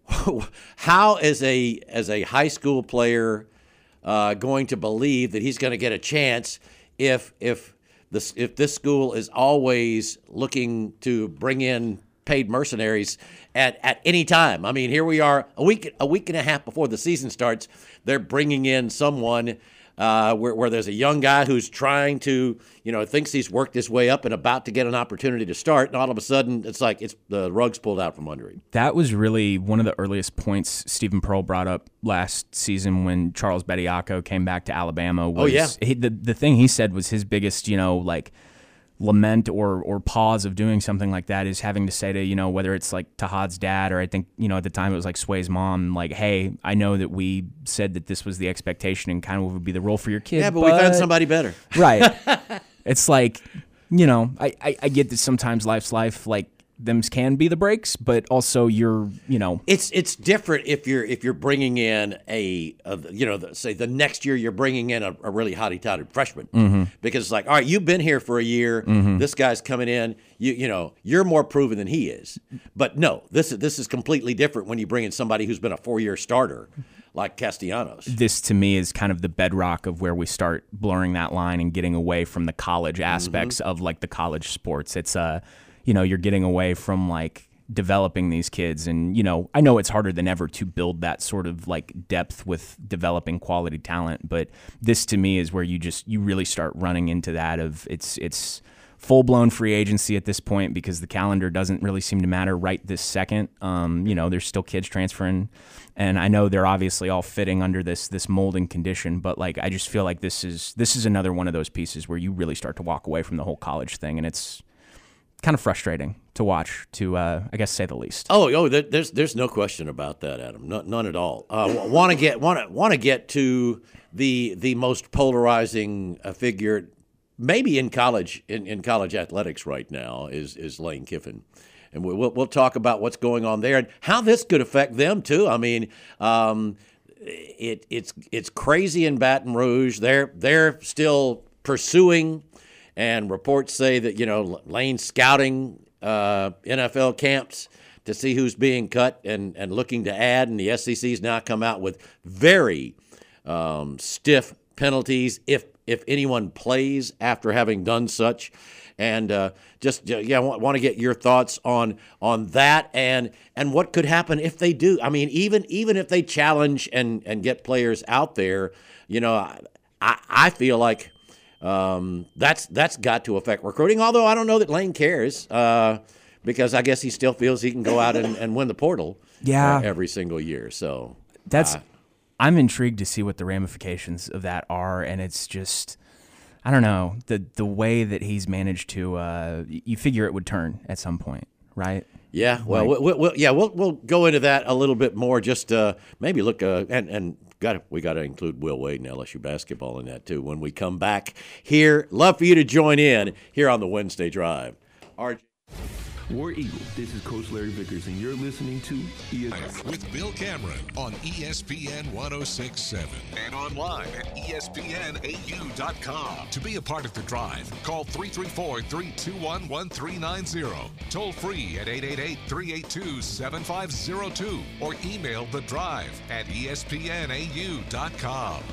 S2: how is a as a high school player uh, going to believe that he's going to get a chance if if this if this school is always looking to bring in paid mercenaries at, at any time? I mean, here we are a week a week and a half before the season starts. They're bringing in someone uh, where, where there's a young guy who's trying to, you know, thinks he's worked his way up and about to get an opportunity to start, and all of a sudden it's like it's the rug's pulled out from under him.
S3: That was really one of the earliest points Stephen Pearl brought up last season when Charles Bediako came back to Alabama. Was,
S2: Oh, yeah.
S3: He, the, the thing he said was his biggest, you know, like, lament or or pause of doing something like that is having to say to, you know, whether it's like Tahad's dad or I think, you know, at the time it was like Sway's mom, like, hey, I know that we said that this was the expectation and kind of would be the role for your kid.
S2: Yeah, but, we found somebody better.
S3: Right. It's like, you know, I, I, I get that sometimes life's life, like, them can be the breaks, but also you're, you know.
S2: It's it's different if you're if you're bringing in a, a you know the, say the next year you're bringing in a, a really hotty touted freshman,
S3: Mm-hmm.
S2: because it's like, all right, you've been here for a year,
S3: Mm-hmm.
S2: this guy's coming in, you you know you're more proven than he is. But no, this is this is completely different when you bring in somebody who's been a four year starter like Castellanos.
S3: This to me is kind of the bedrock of where we start blurring that line and getting away from the college aspects
S2: Mm-hmm.
S3: of like the college sports. It's uh you know, you're getting away from like developing these kids, and you know, I know it's harder than ever to build that sort of like depth with developing quality talent, but this to me is where you just you really start running into that of it's it's full-blown free agency at this point because the calendar doesn't really seem to matter right this second. Um, you know, there's still kids transferring, and I know they're obviously all fitting under this this molding condition, but like I just feel like this is this is another one of those pieces where you really start to walk away from the whole college thing, and it's kind of frustrating to watch, to uh, I guess say the least.
S2: Oh, oh, there, there's there's no question about that, Adam. No, none at all. Uh, want to get want to want to get to the the most polarizing uh, figure, maybe in college in, in college athletics right now is is Lane Kiffin, and we'll we'll talk about what's going on there and how this could affect them too. I mean, um, it it's it's crazy in Baton Rouge. They're they're still pursuing and reports say that, you know, Lane's scouting uh, N F L camps to see who's being cut and, and looking to add, and the S E C's now come out with very um, stiff penalties if if anyone plays after having done such. And uh, just yeah, I want, want to get your thoughts on on that and and what could happen if they do. I mean, even even if they challenge and, and get players out there, you know, I I feel like um, that's that's got to affect recruiting. Although I don't know that Lane cares. Uh, Because I guess he still feels he can go out and, and win the portal
S3: yeah.
S2: uh, every single year. So
S3: that's
S2: uh,
S3: I'm intrigued to see what the ramifications of that are, and it's just I don't know the the way that he's managed to. Uh, you figure it would turn at some point, right?
S2: Yeah. Well,
S3: like,
S2: we'll, we'll, yeah, we'll we'll go into that a little bit more. Just uh, maybe look uh, and and got we got to include Will Wade and L S U basketball in that too when we come back here. Love for you to join in here on the Wednesday Drive. R J.
S5: War Eagle, this is Coach Larry Vickers, and you're listening to E S P N.
S1: With Bill Cameron on E S P N one oh six point seven and online at E S P N A U dot com. To be a part of the drive, call three three four, three two one, one three nine zero. Toll free at eight eight eight, three eight two, seven five zero two or email the drive at E S P N A U dot com.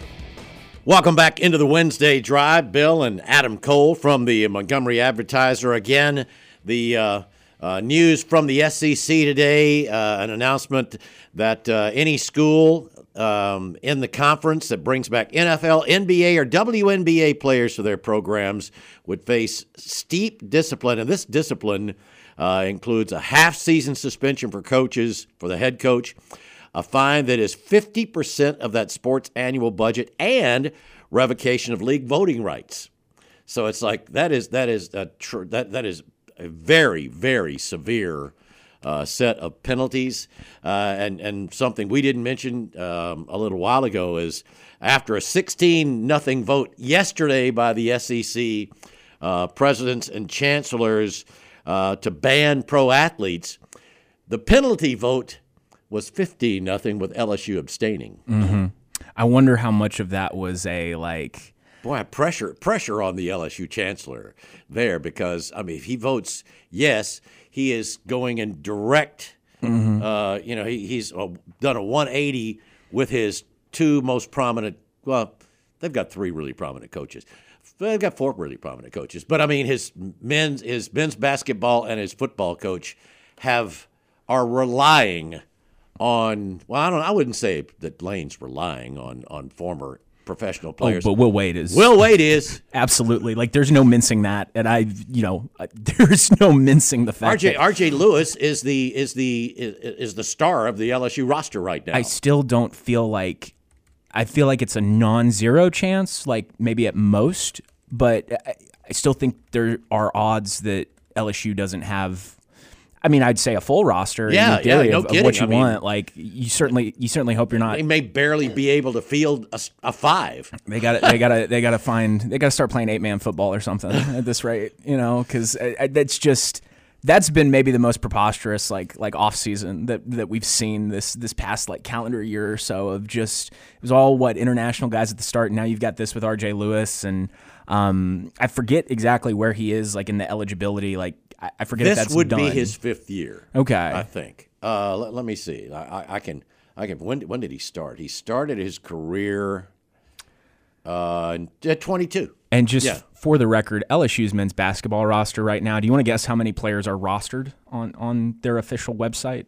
S2: Welcome back into the Wednesday Drive. Bill and Adam Cole from the Montgomery Advertiser again. The uh, uh, news from the S E C today, uh, an announcement that uh, any school um, in the conference that brings back N F L, N B A, or W N B A players to their programs would face steep discipline. And this discipline uh, includes a half-season suspension for coaches, for the head coach, a fine that is fifty percent of that sport's annual budget, and revocation of league voting rights. So it's like that is that is a tr- that that is a very, very severe uh, set of penalties. Uh, and, and something we didn't mention um, a little while ago is after a sixteen nothing vote yesterday by the S E C uh, presidents and chancellors uh, to ban pro athletes, the penalty vote was fifteen nothing with L S U abstaining.
S3: Mm-hmm. I wonder how much of that was a, like...
S2: Boy, pressure pressure on the L S U chancellor there because, I mean, if he votes yes, he is going in direct, mm-hmm. uh, you know, he, he's uh, done a one eighty with his two most prominent, well, they've got three really prominent coaches. They've got four really prominent coaches. But, I mean, his men's, his men's basketball and his football coach have are relying on, well, I don't I wouldn't say that Lane's relying on on former professional players.
S3: Oh, but Will Wade is.
S2: Will Wade is.
S3: Absolutely. Like, there's no mincing that. And I, you know, there's no mincing the fact
S2: R J
S3: that
S2: R J Lewis is the is the is, is the star of the L S U roster right now.
S3: I still don't feel like I feel like it's a non-zero chance, like maybe at most, but I, I still think there are odds that L S U doesn't have. I mean, I'd say a full roster.
S2: Yeah,
S3: in theory
S2: yeah, no
S3: of, of
S2: kidding.
S3: what you
S2: I mean,
S3: want. Like you certainly, you certainly hope you're not.
S2: They may barely be able to field a, a five.
S3: They got to, they got to, they got to find, they got to start playing eight man football or something at this rate, you know, because that's just that's been maybe the most preposterous like like off season that that we've seen this this past like calendar year or so of just it was all what international guys at the start. And now you've got this with R J Lewis and um, I forget exactly where he is like in the eligibility like. I forget
S2: this
S3: if that's
S2: would
S3: done.
S2: be his fifth year.
S3: Okay,
S2: I think. Uh, let, let me see. I, I, I can. I can. When when did he start? He started his career uh, at twenty-two.
S3: And just
S2: yeah.
S3: for the record, L S U's men's basketball roster right now. Do you want to guess how many players are rostered on, on their official website?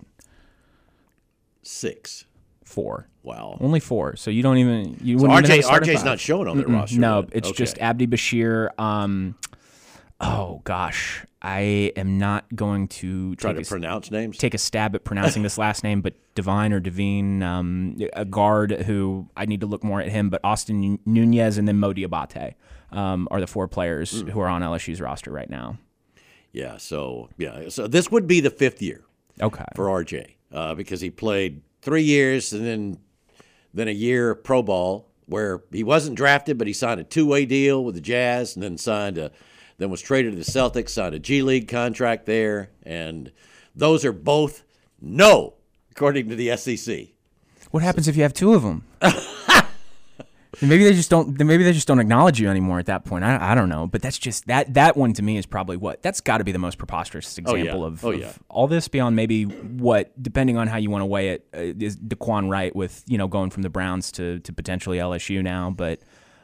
S2: Six.
S3: Four.
S2: Wow.
S3: Only four. So you don't even. You
S2: so
S3: wouldn't
S2: R J
S3: even have to
S2: R J's not showing on their
S3: Mm-mm.
S2: roster.
S3: No,
S2: then.
S3: it's
S2: okay.
S3: just Abdi Bashir. Um, oh gosh, I am not going to
S2: try
S3: take
S2: to
S3: a,
S2: pronounce names.
S3: Take a stab at pronouncing this last name, but Divine or Devine, um, a guard who I need to look more at him. But Austin Nunez and then Mo Diabate um, are the four players mm. who are on L S U's roster right now.
S2: Yeah. So yeah. So this would be the fifth year.
S3: Okay.
S2: For R J, uh, because he played three years and then then a year pro ball where he wasn't drafted, but he signed a two-way deal with the Jazz and then signed a. Then was traded to the Celtics, signed a G League contract there, and those are both no, according to the S E C.
S3: What happens so, if you have two of them? Maybe they just don't. Maybe they just don't acknowledge you anymore at that point. I, I don't know, but that's just that. That one to me is probably what that's got to be the most preposterous example
S2: oh, yeah.
S3: of,
S2: oh,
S3: of
S2: yeah.
S3: all this. Beyond maybe what, depending on how you want to weigh it, uh, is DeQuan Wright with you know going from the Browns to to potentially L S U now, but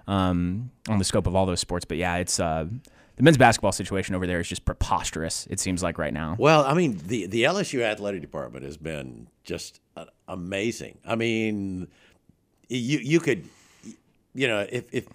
S3: um, on the scope of all those sports. But yeah, it's uh, the men's basketball situation over there is just preposterous. It seems like right now.
S2: Well, I mean, the the L S U athletic department has been just uh, amazing. I mean, you you could. You know, if if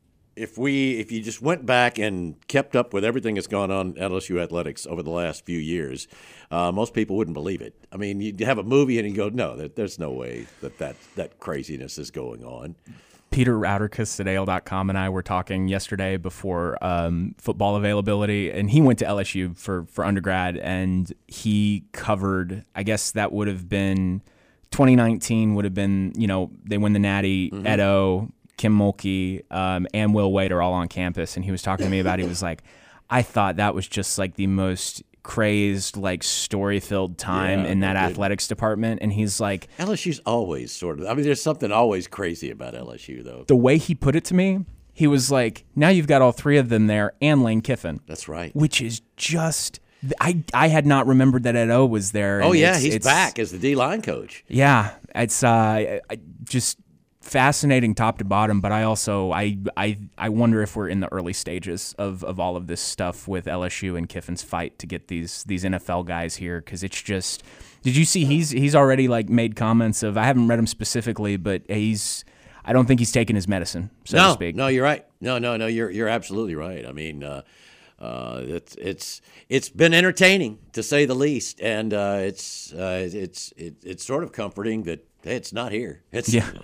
S2: if we if you just went back and kept up with everything that's gone on at L S U athletics over the last few years, uh, most people wouldn't believe it. I mean, you'd have a movie and you go, no, there, there's no way that, that that craziness is going on.
S3: Peter Rauderkus at A L dot com and I were talking yesterday before um, football availability, and he went to L S U for, for undergrad, and he covered, I guess that would have been, twenty nineteen would have been, you know, they win the Natty, mm-hmm. Edo, Kim Mulkey, um, and Will Wade are all on campus, and he was talking to me about it. He was like, I thought that was just like the most crazed, like story-filled time yeah, in that athletics department, and he's like,
S2: L S U's always sort of, I mean, there's something always crazy about L S U, though.
S3: The way he put it to me, he was like, now you've got all three of them there and Lane Kiffin.
S2: That's right.
S3: Which is just... I, I had not remembered that Edo was there.
S2: Oh, yeah,
S3: it's,
S2: he's
S3: it's,
S2: back as the D-line coach.
S3: Yeah, it's uh, I, I just... fascinating top to bottom, but I also I I I wonder if we're in the early stages of, of all of this stuff with L S U and Kiffin's fight to get these these N F L guys here, because it's just. Did you see he's he's already like made comments of, I haven't read him specifically, but he's I don't think he's taking his medicine, so
S2: no,
S3: to speak.
S2: No, you're right. No, no, no, you're you're absolutely right. I mean, uh, uh, it's it's it's been entertaining to say the least, and uh, it's uh, it's it, it's sort of comforting that. It's not here. It's
S3: yeah.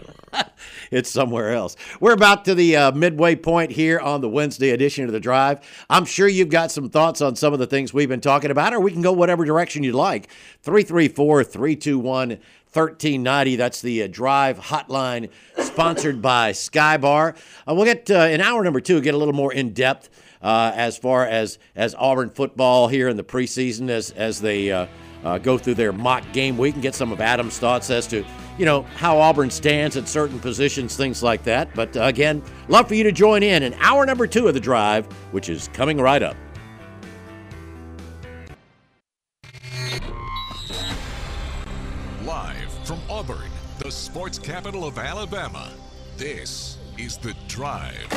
S2: It's somewhere else. We're about to the uh, midway point here on the Wednesday edition of The Drive. I'm sure you've got some thoughts on some of the things we've been talking about, or we can go whatever direction you'd like. three three four, three two one, one three nine zero. That's the uh, Drive hotline sponsored by Skybar. Uh, we'll get uh, in hour number two, get a little more in-depth uh, as far as, as Auburn football here in the preseason as, as they uh, uh, go through their mock game week and get some of Adam's thoughts as to you know, how Auburn stands at certain positions, things like that. But uh, again, love for you to join in in hour number two of The Drive, which is coming right up.
S1: Live from Auburn, the sports capital of Alabama, this is The Drive.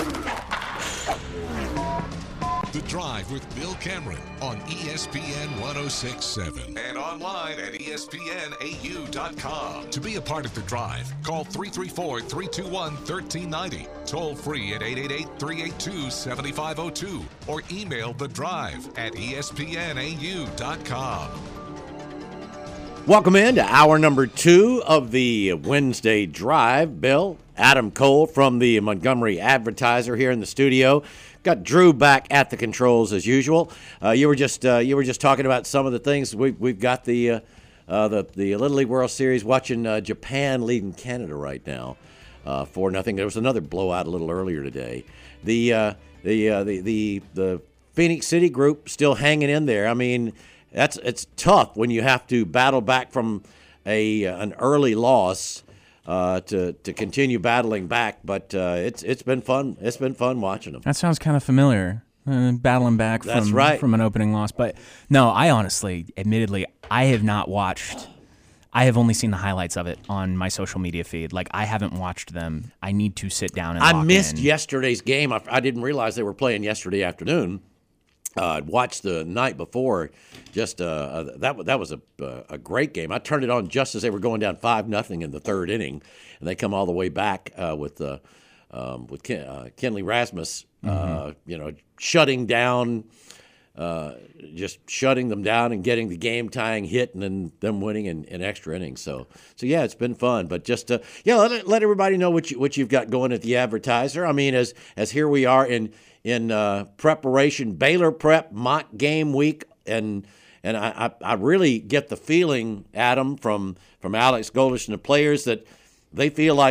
S1: The Drive with Bill Cameron on E S P N one oh six point seven and online at E S P N A U dot com. To be a part of The Drive, call three three four, three two one, one three nine zero, toll free at eight eight eight, three eight two, seven five zero two, or email The Drive at E S P N A U dot com.
S2: Welcome in to hour number two of the Wednesday Drive. Bill, Adam Cole from the Montgomery Advertiser here in the studio. Got Drew back at the controls as usual. Uh, you were just uh, you were just talking about some of the things we've we've got the uh, uh, the the Little League World Series. Watching uh, Japan leading Canada right now, uh, for nothing. There was another blowout a little earlier today. The uh, the, uh, the the the Phoenix City group still hanging in there. I mean, that's it's tough when you have to battle back from a an early loss. Uh, to to continue battling back, but uh, it's it's been fun. It's been fun watching them.
S3: That sounds kind of familiar. Uh, battling back
S2: That's
S3: from
S2: right.
S3: from an opening loss, but no, I honestly, admittedly, I have not watched. I have only seen the highlights of it on my social media feed. Like, I haven't watched them. I need to sit down and.
S2: I
S3: lock
S2: missed
S3: in.
S2: yesterday's game. I, I didn't realize they were playing yesterday afternoon. I uh, watched the night before. Just uh, uh, that that was a uh, a great game. I turned it on just as they were going down five nothing in the third inning, and they come all the way back uh, with uh, um, with Ken, uh, Kenley Rasmus, uh, mm-hmm. you know, shutting down, uh, just shutting them down and getting the game tying hit, and then them winning in, in extra innings. So so yeah, it's been fun. But just uh, yeah, let let everybody know what you what you've got going at the Advertiser. I mean, as as here we are in. in uh, preparation, Baylor prep mock game week, and and I, I, I really get the feeling, Adam, from, from Alex Goldish and the players that they feel like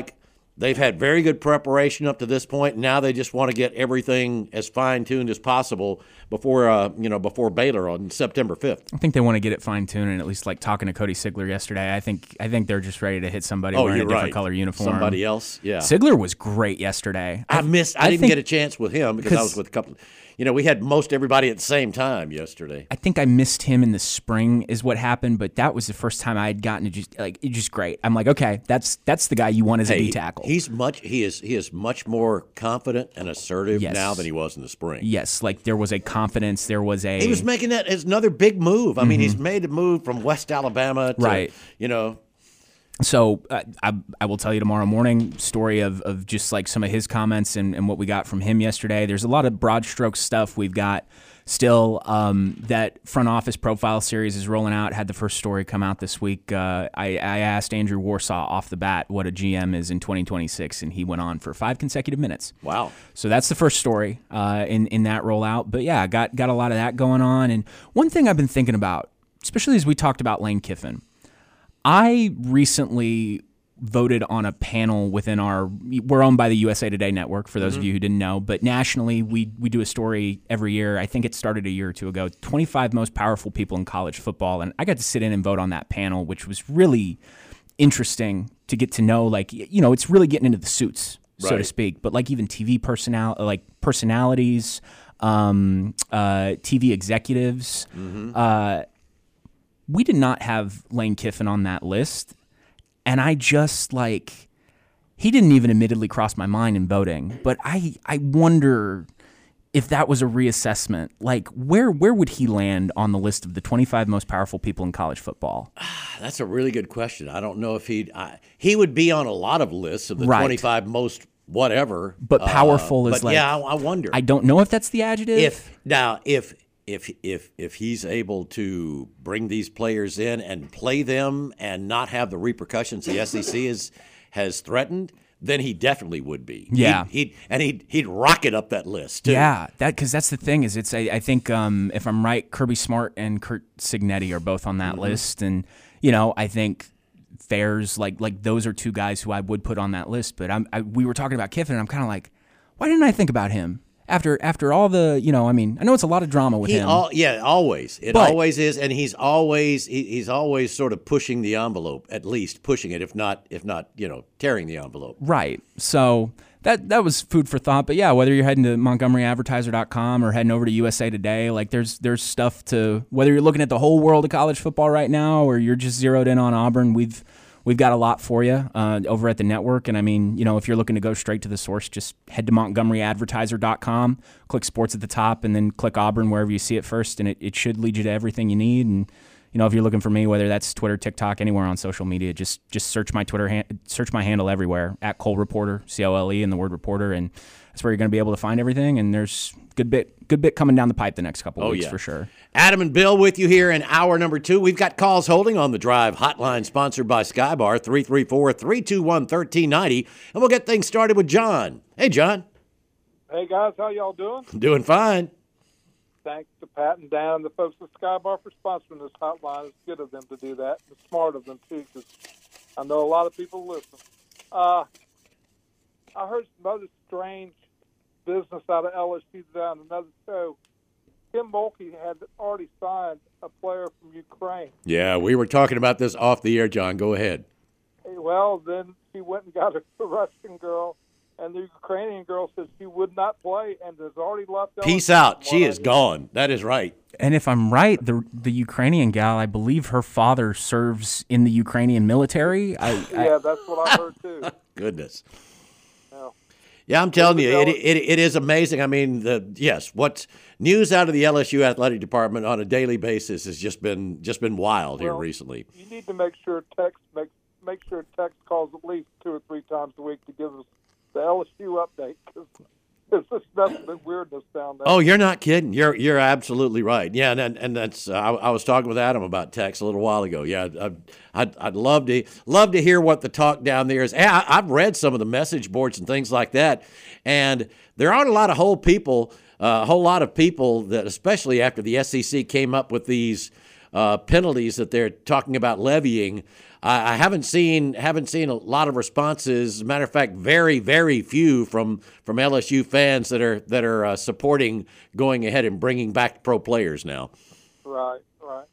S2: They've had very good preparation up to this point. Now they just want to get everything as fine-tuned as possible before, uh, you know, before Baylor on September fifth.
S3: I think they want to get it fine-tuned, and at least like talking to Cody Sigler yesterday, I think I think they're just ready to hit somebody
S2: Oh,
S3: wearing a
S2: you're
S3: different
S2: right.
S3: color uniform.
S2: Somebody else, yeah.
S3: Sigler was great yesterday.
S2: I missed. I,
S3: I
S2: didn't
S3: think-
S2: get a chance with him because I was with a couple. You know, we had most everybody at the same time yesterday.
S3: I think I missed him in the spring is what happened, but that was the first time I had gotten to just like it's just great. I'm like, okay, that's that's the guy you want as a
S2: Hey,
S3: D tackle.
S2: He's much. He is. He is much more confident and assertive
S3: Yes.
S2: now than he was in the spring.
S3: Yes, like there was a confidence, there was a
S2: He was making that as another big move. I mean, he's made a move from West Alabama to,
S3: Right.
S2: you know,
S3: So uh, I, I will tell you tomorrow morning story of, of just like some of his comments and, and what we got from him yesterday. There's a lot of broad stroke stuff we've got still. Um, that front office profile series is rolling out. Had the first story come out this week. Uh, I, I asked Andrew Warsaw off the bat what a G M is in twenty twenty-six, and he went on for five consecutive minutes.
S2: wow.
S3: So that's the first story uh, in in that rollout. But yeah, got got a lot of that going on. And one thing I've been thinking about, especially as we talked about Lane Kiffin, I recently voted on a panel within our. We're owned by the U S A Today network. For those of you who didn't know, but nationally we we do a story every year. I think it started a year or two ago. twenty-five most powerful people in college football, and I got to sit in and vote on that panel, which was really interesting to get to know. Like you know, it's really getting into the suits, so to
S2: Right.
S3: speak. But like even T V personnel, like personalities, um, uh, T V executives. Uh, we did not have Lane Kiffin on that list. And I just like, he didn't even admittedly cross my mind in voting, but I, I wonder if that was a reassessment. Like, where where would he land on the list of the twenty-five most powerful people in college football?
S2: That's a really good question. I don't know if he'd. I, he would be on a lot of lists of the
S3: Right.
S2: twenty-five most whatever.
S3: But powerful
S2: uh,
S3: is
S2: but
S3: like-
S2: yeah, I, I wonder.
S3: I don't know if that's the adjective.
S2: if now if if if if he's able to bring these players in and play them and not have the repercussions the S E C is, has threatened, then he definitely would be.
S3: Yeah.
S2: he'd, he'd and he'd he'd rocket up that list too.
S3: Yeah, that because that's the thing is it's I, I think um, if I'm right, Kirby Smart and Kurt Signetti are both on that list, and you know I think Fairs like like those are two guys who I would put on that list. But I'm I, we were talking about Kiffin, and I'm kind of like, why didn't I think about him after after all the you know I mean I know it's a lot of drama with
S2: He
S3: him.
S2: all, yeah, always. It
S3: But-
S2: always is, and he's always he, he's always sort of pushing the envelope, at least pushing it, if not if not you know tearing the envelope.
S3: Right. So that that was food for thought. But yeah, whether you're heading to Montgomery Advertiser dot com or heading over to U S A Today, like there's there's stuff to whether you're looking at the whole world of college football right now or you're just zeroed in on Auburn, we've we've got a lot for you uh, over at the network. And I mean, you know, if you're looking to go straight to the source, just head to Montgomery Advertiser dot com, click sports at the top, and then click Auburn wherever you see it first, and it, it should lead you to everything you need. And you know, if you're looking for me, whether that's Twitter, TikTok, anywhere on social media, just just search my Twitter, han- search my handle everywhere at Cole Reporter, C O L E, and the word reporter, and that's where you're going to be able to find everything. And there's good bit, good bit coming down the pipe the next couple of
S2: Oh,
S3: weeks
S2: yeah.
S3: for sure.
S2: Adam and Bill with you here in hour number two. We've got calls holding on the drive hotline sponsored by Skybar, three three four, three two one, one three nine zero. And we'll get things started with John. Hey, John.
S4: Hey guys, how y'all doing?
S2: Doing fine.
S4: Thanks to Pat and Dan and the folks at Skybar for sponsoring this hotline. It's good of them to do that. It's smart of them too, because I know a lot of people listen. Uh, I heard some other strange business out of L S U today on another show. Tim Mulkey had already signed a player from Ukraine.
S2: Yeah, we were talking about this off the air, John. Go ahead.
S4: Well, then she went and got a Russian girl, and the Ukrainian girl said she would not play and has already left.
S2: Peace
S4: L S U
S2: out.
S4: from
S2: She
S4: what I
S2: is
S4: hear.
S2: gone. That is right.
S3: And if I'm right, the the Ukrainian gal, I believe her father serves in the Ukrainian military. I, I
S4: Yeah, that's what I heard too.
S2: Goodness.
S4: Yeah.
S2: Yeah, I'm telling you, it,
S4: Well,
S2: it it is amazing. I mean, the yes, what's news out of the L S U athletic department on a daily basis has just been just been wild here
S4: Well,
S2: recently.
S4: You need to make sure text make make sure text calls at least two or three times a week to give us the L S U update because there's just nothing but weirdness down there.
S2: Oh, you're not kidding. You're you're absolutely right. Yeah, and and, and that's uh, I, I was talking with Adam about text a little while ago. Yeah, I, I'd I'd love to love to hear what the talk down there is. I, I've read some of the message boards and things like that, and there aren't a lot of whole people, uh, a whole lot of people that, especially after the S E C came up with these uh, penalties that they're talking about levying. I, I haven't seen haven't seen a lot of responses. As a matter of fact, very very few from from L S U fans that are that are uh, supporting going ahead and bringing back pro players now.
S6: Right, right.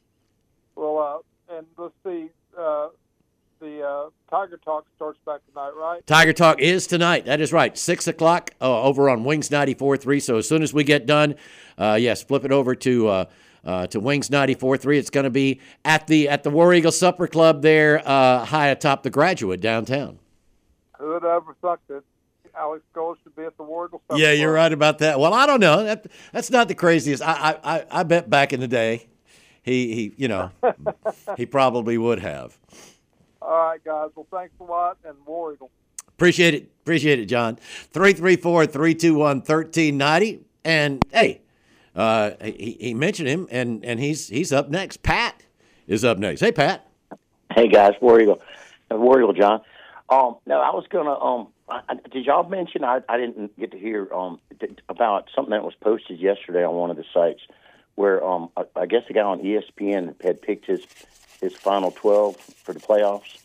S6: Well, uh, and let's see. Uh, the uh, Tiger Talk starts back tonight, right?
S2: Tiger Talk is tonight. That is right. Six o'clock uh, over on Wings ninety-four point three. So as soon as we get done, uh, yes, flip it over to uh, uh, to Wings ninety-four point three. It's going to be at the at the War Eagle Supper Club there, uh, high atop the Graduate downtown.
S6: Who would ever thought that Alex Gold should be at the War Eagle Supper
S2: Yeah, you're
S6: Club?
S2: right about that. Well, I don't know. That that's not the craziest. I I, I, I bet back in the day, he he you know he probably would have.
S6: All right, guys. Well, thanks a lot, and War Eagle.
S2: Appreciate it. Appreciate it, John. three three four, three two one, one three nine zero. And, hey, uh, he, he mentioned him, and, and he's he's up next. Pat is up next. Hey, Pat.
S7: Hey, guys. War Eagle. Uh, War Eagle, John. Um, no, I was going to um, – did y'all mention – I I didn't get to hear um, about something that was posted yesterday on one of the sites where um, I, I guess the guy on E S P N had picked his – his final twelve for the playoffs?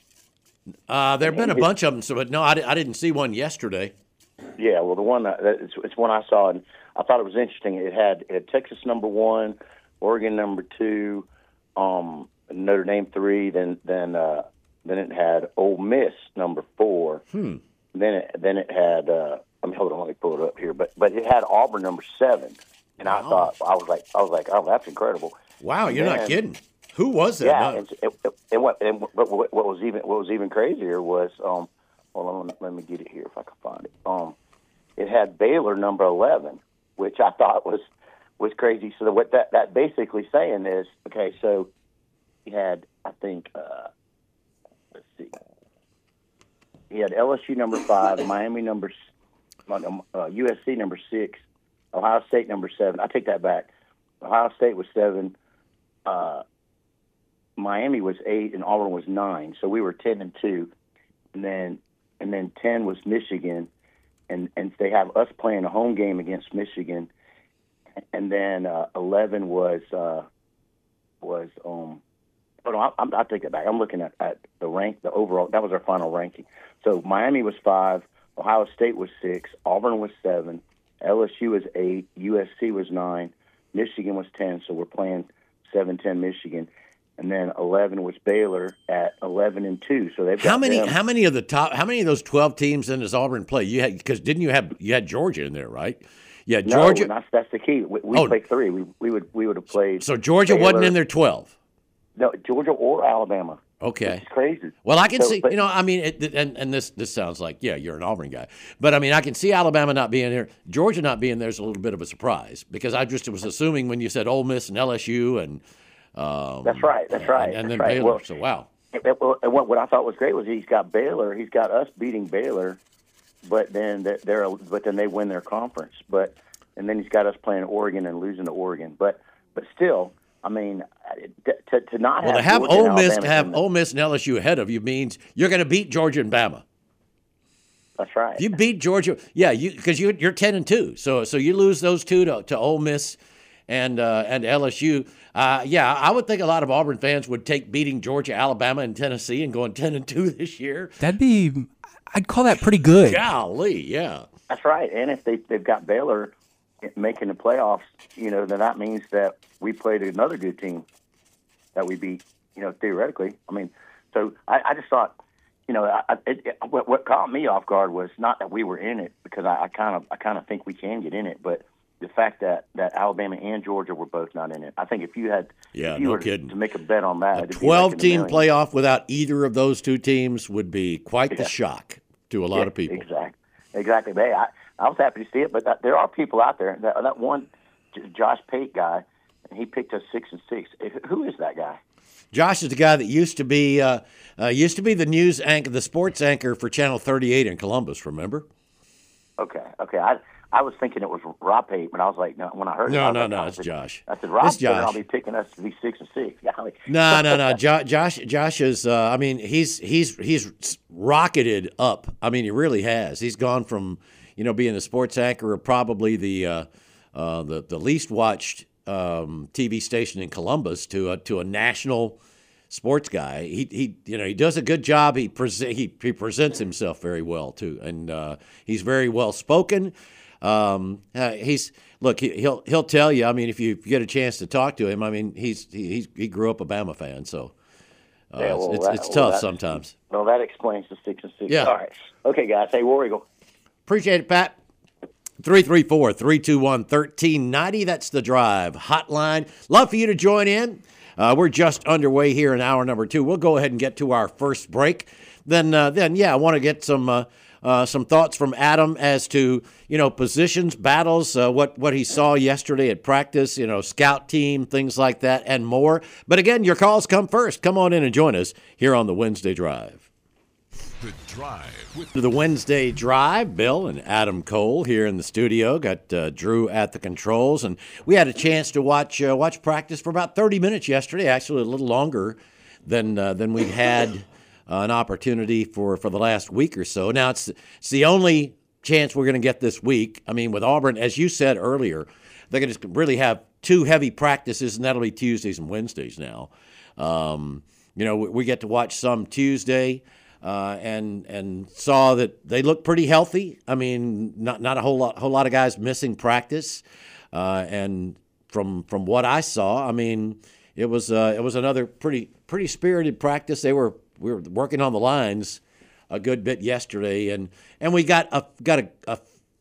S2: Uh, there have been a bunch of them, so but no, I, I didn't see one yesterday.
S7: Yeah, well, the one that it's, it's one I saw, and I thought it was interesting. It had, it had Texas number one, Oregon number two, um, Notre Dame three, then then uh, then it had Ole Miss number four.
S2: Hmm.
S7: Then it then it had uh, I mean, hold on, let me pull it up here, but but it had Auburn number seven, and I
S2: Wow.
S7: thought I was like I was like, oh, that's incredible.
S2: Wow,
S7: And
S2: you're
S7: then,
S2: not kidding. Who was that?
S7: Yeah,
S2: No.
S7: and, and, and what and what, what was even what was even crazier was um, hold on, let me get it here if I can find it. Um, it had Baylor number eleven, which I thought was was crazy. So what that that basically saying is, okay, so he had I think uh, let's see, he had L S U number five, Miami number uh, U S C number six, Ohio State number seven. I take that back. Ohio State was seven. Uh, Miami was eight and Auburn was nine, so we were ten and two, and then and then ten was Michigan, and and they have us playing a home game against Michigan, and then uh, eleven was uh, was um. Oh no, I, I take that back. I'm looking at, at the rank, the overall. That was our final ranking. So Miami was five, Ohio State was six, Auburn was seven, L S U was eight, U S C was nine, Michigan was ten. So we're playing seven ten Michigan. And then eleven was Baylor at eleven and two. So they've got
S2: How many?
S7: them.
S2: How many of the top? How many of those twelve teams in does Auburn play? You had because didn't you have you had Georgia in there, right? Yeah,
S7: No,
S2: Georgia.
S7: that's, that's the key. We, we
S2: Oh.
S7: played three. We we would we would have played.
S2: So Georgia
S7: Baylor.
S2: wasn't in there twelve.
S7: No, Georgia or Alabama.
S2: Okay.
S7: It's crazy.
S2: Well, I can
S7: So,
S2: see,
S7: but-
S2: you know, I mean, it, and and this this sounds like, yeah, you're an Auburn guy, but I mean, I can see Alabama not being there, Georgia not being there is a little bit of a surprise because I just was assuming when you said Ole Miss and L S U and um,
S7: That's right. That's right.
S2: and, and then
S7: that's right.
S2: Baylor.
S7: Well,
S2: So wow,
S7: And well, and what, what I thought was great was he's got Baylor. He's got us beating Baylor, but then they're, they're but then they win their conference. But and then he's got us playing Oregon and losing to Oregon. But but still, I mean, to to not
S2: well,
S7: have
S2: to have
S7: Georgia and
S2: Ole Miss
S7: Alabama
S2: to have
S7: in the-
S2: Ole Miss and L S U ahead of you means you're going to beat Georgia and Bama.
S7: That's right.
S2: If you beat Georgia, yeah, you because you you're ten and two, so so you lose those two to to Ole Miss and uh, and L S U. Uh, yeah, I would think a lot of Auburn fans would take beating Georgia, Alabama, and Tennessee and going ten and two this year.
S3: That'd be, I'd call that pretty good.
S2: Golly, yeah.
S7: That's right. And if they they've got Baylor making the playoffs, you know, then that means that we played another good team that we beat. You know, theoretically. I mean, so I, I just thought, you know, I, it, it, what, what caught me off guard was not that we were in it, because I kind of I kind of think we can get in it, but the fact that, that Alabama and Georgia were both not in it. I think if you had
S2: Yeah,
S7: if you
S2: no
S7: were
S2: kidding.
S7: to make a bet on that,
S2: A
S7: it'd be like in the
S2: twelve-team
S7: millions.
S2: playoff without either of those two teams would be quite the
S7: Yeah.
S2: shock to a lot
S7: Yeah,
S2: of people.
S7: Exactly, exactly. Hey, I, I was happy to see it, but that, there are people out there. That, that one, J- Josh Pate guy, he picked us six and six. Who is that guy?
S2: Josh is the guy that used to be uh, uh, used to be the news anchor, the sports anchor for Channel thirty-eight in Columbus. Remember?
S7: Okay, okay. I I was thinking it was Rob Pate, but I was like, no. When I heard it,
S2: No,
S7: I was
S2: no,
S7: like,
S2: no,
S7: I
S2: it's
S7: said-
S2: Josh.
S7: I said, Rob,
S2: It's
S7: said I'll
S2: Josh.
S7: be picking us to be six and six. Golly.
S2: No, no, no. Jo- Josh, Josh is. Uh, I mean, he's he's he's rocketed up. I mean, he really has. He's gone from you know being the sports anchor of probably the uh, uh, the the least watched um, T V station in Columbus to a, to a national sports guy. He he you know he does a good job. He present he, he presents himself very well too, and uh, he's very well spoken. Um, uh, he's look he, he'll he'll tell you. I mean, if you get a chance to talk to him, I mean he's he he grew up a Bama fan, so uh,
S7: yeah, well,
S2: it's
S7: that,
S2: it's
S7: well,
S2: tough
S7: that,
S2: sometimes.
S7: Well, that explains the six and six.
S2: Yeah.
S7: All right. Okay, guys. Hey, War Eagle.
S2: Appreciate it, Pat. three three four, three two one, one three nine zero. That's the Drive hotline. Love for you to join in. Uh, we're just underway here in hour number two. We'll go ahead and get to our first break. Then, uh, then, yeah, I want to get some uh, uh, some thoughts from Adam as to you know positions, battles, uh, what what he saw yesterday at practice, you know, scout team, things like that, and more. But again, your calls come first. Come on in and join us here on the Wednesday Drive.
S1: The Drive with
S2: The Wednesday Drive, Bill and Adam Cole here in the studio. Got uh, Drew at the controls, and we had a chance to watch uh, watch practice for about thirty minutes yesterday. Actually, a little longer than uh, than we've had uh, an opportunity for, for the last week or so. Now it's it's the only chance we're going to get this week. I mean, with Auburn, as you said earlier, they're going to really have two heavy practices, and that'll be Tuesdays and Wednesdays now. Um, you know, we, we get to watch some Tuesday. Uh, and and saw that they looked pretty healthy. I mean, not not a whole lot whole lot of guys missing practice. Uh, and from from what I saw, I mean, it was uh, it was another pretty pretty spirited practice. They were we were working on the lines a good bit yesterday, and and we got a got a, a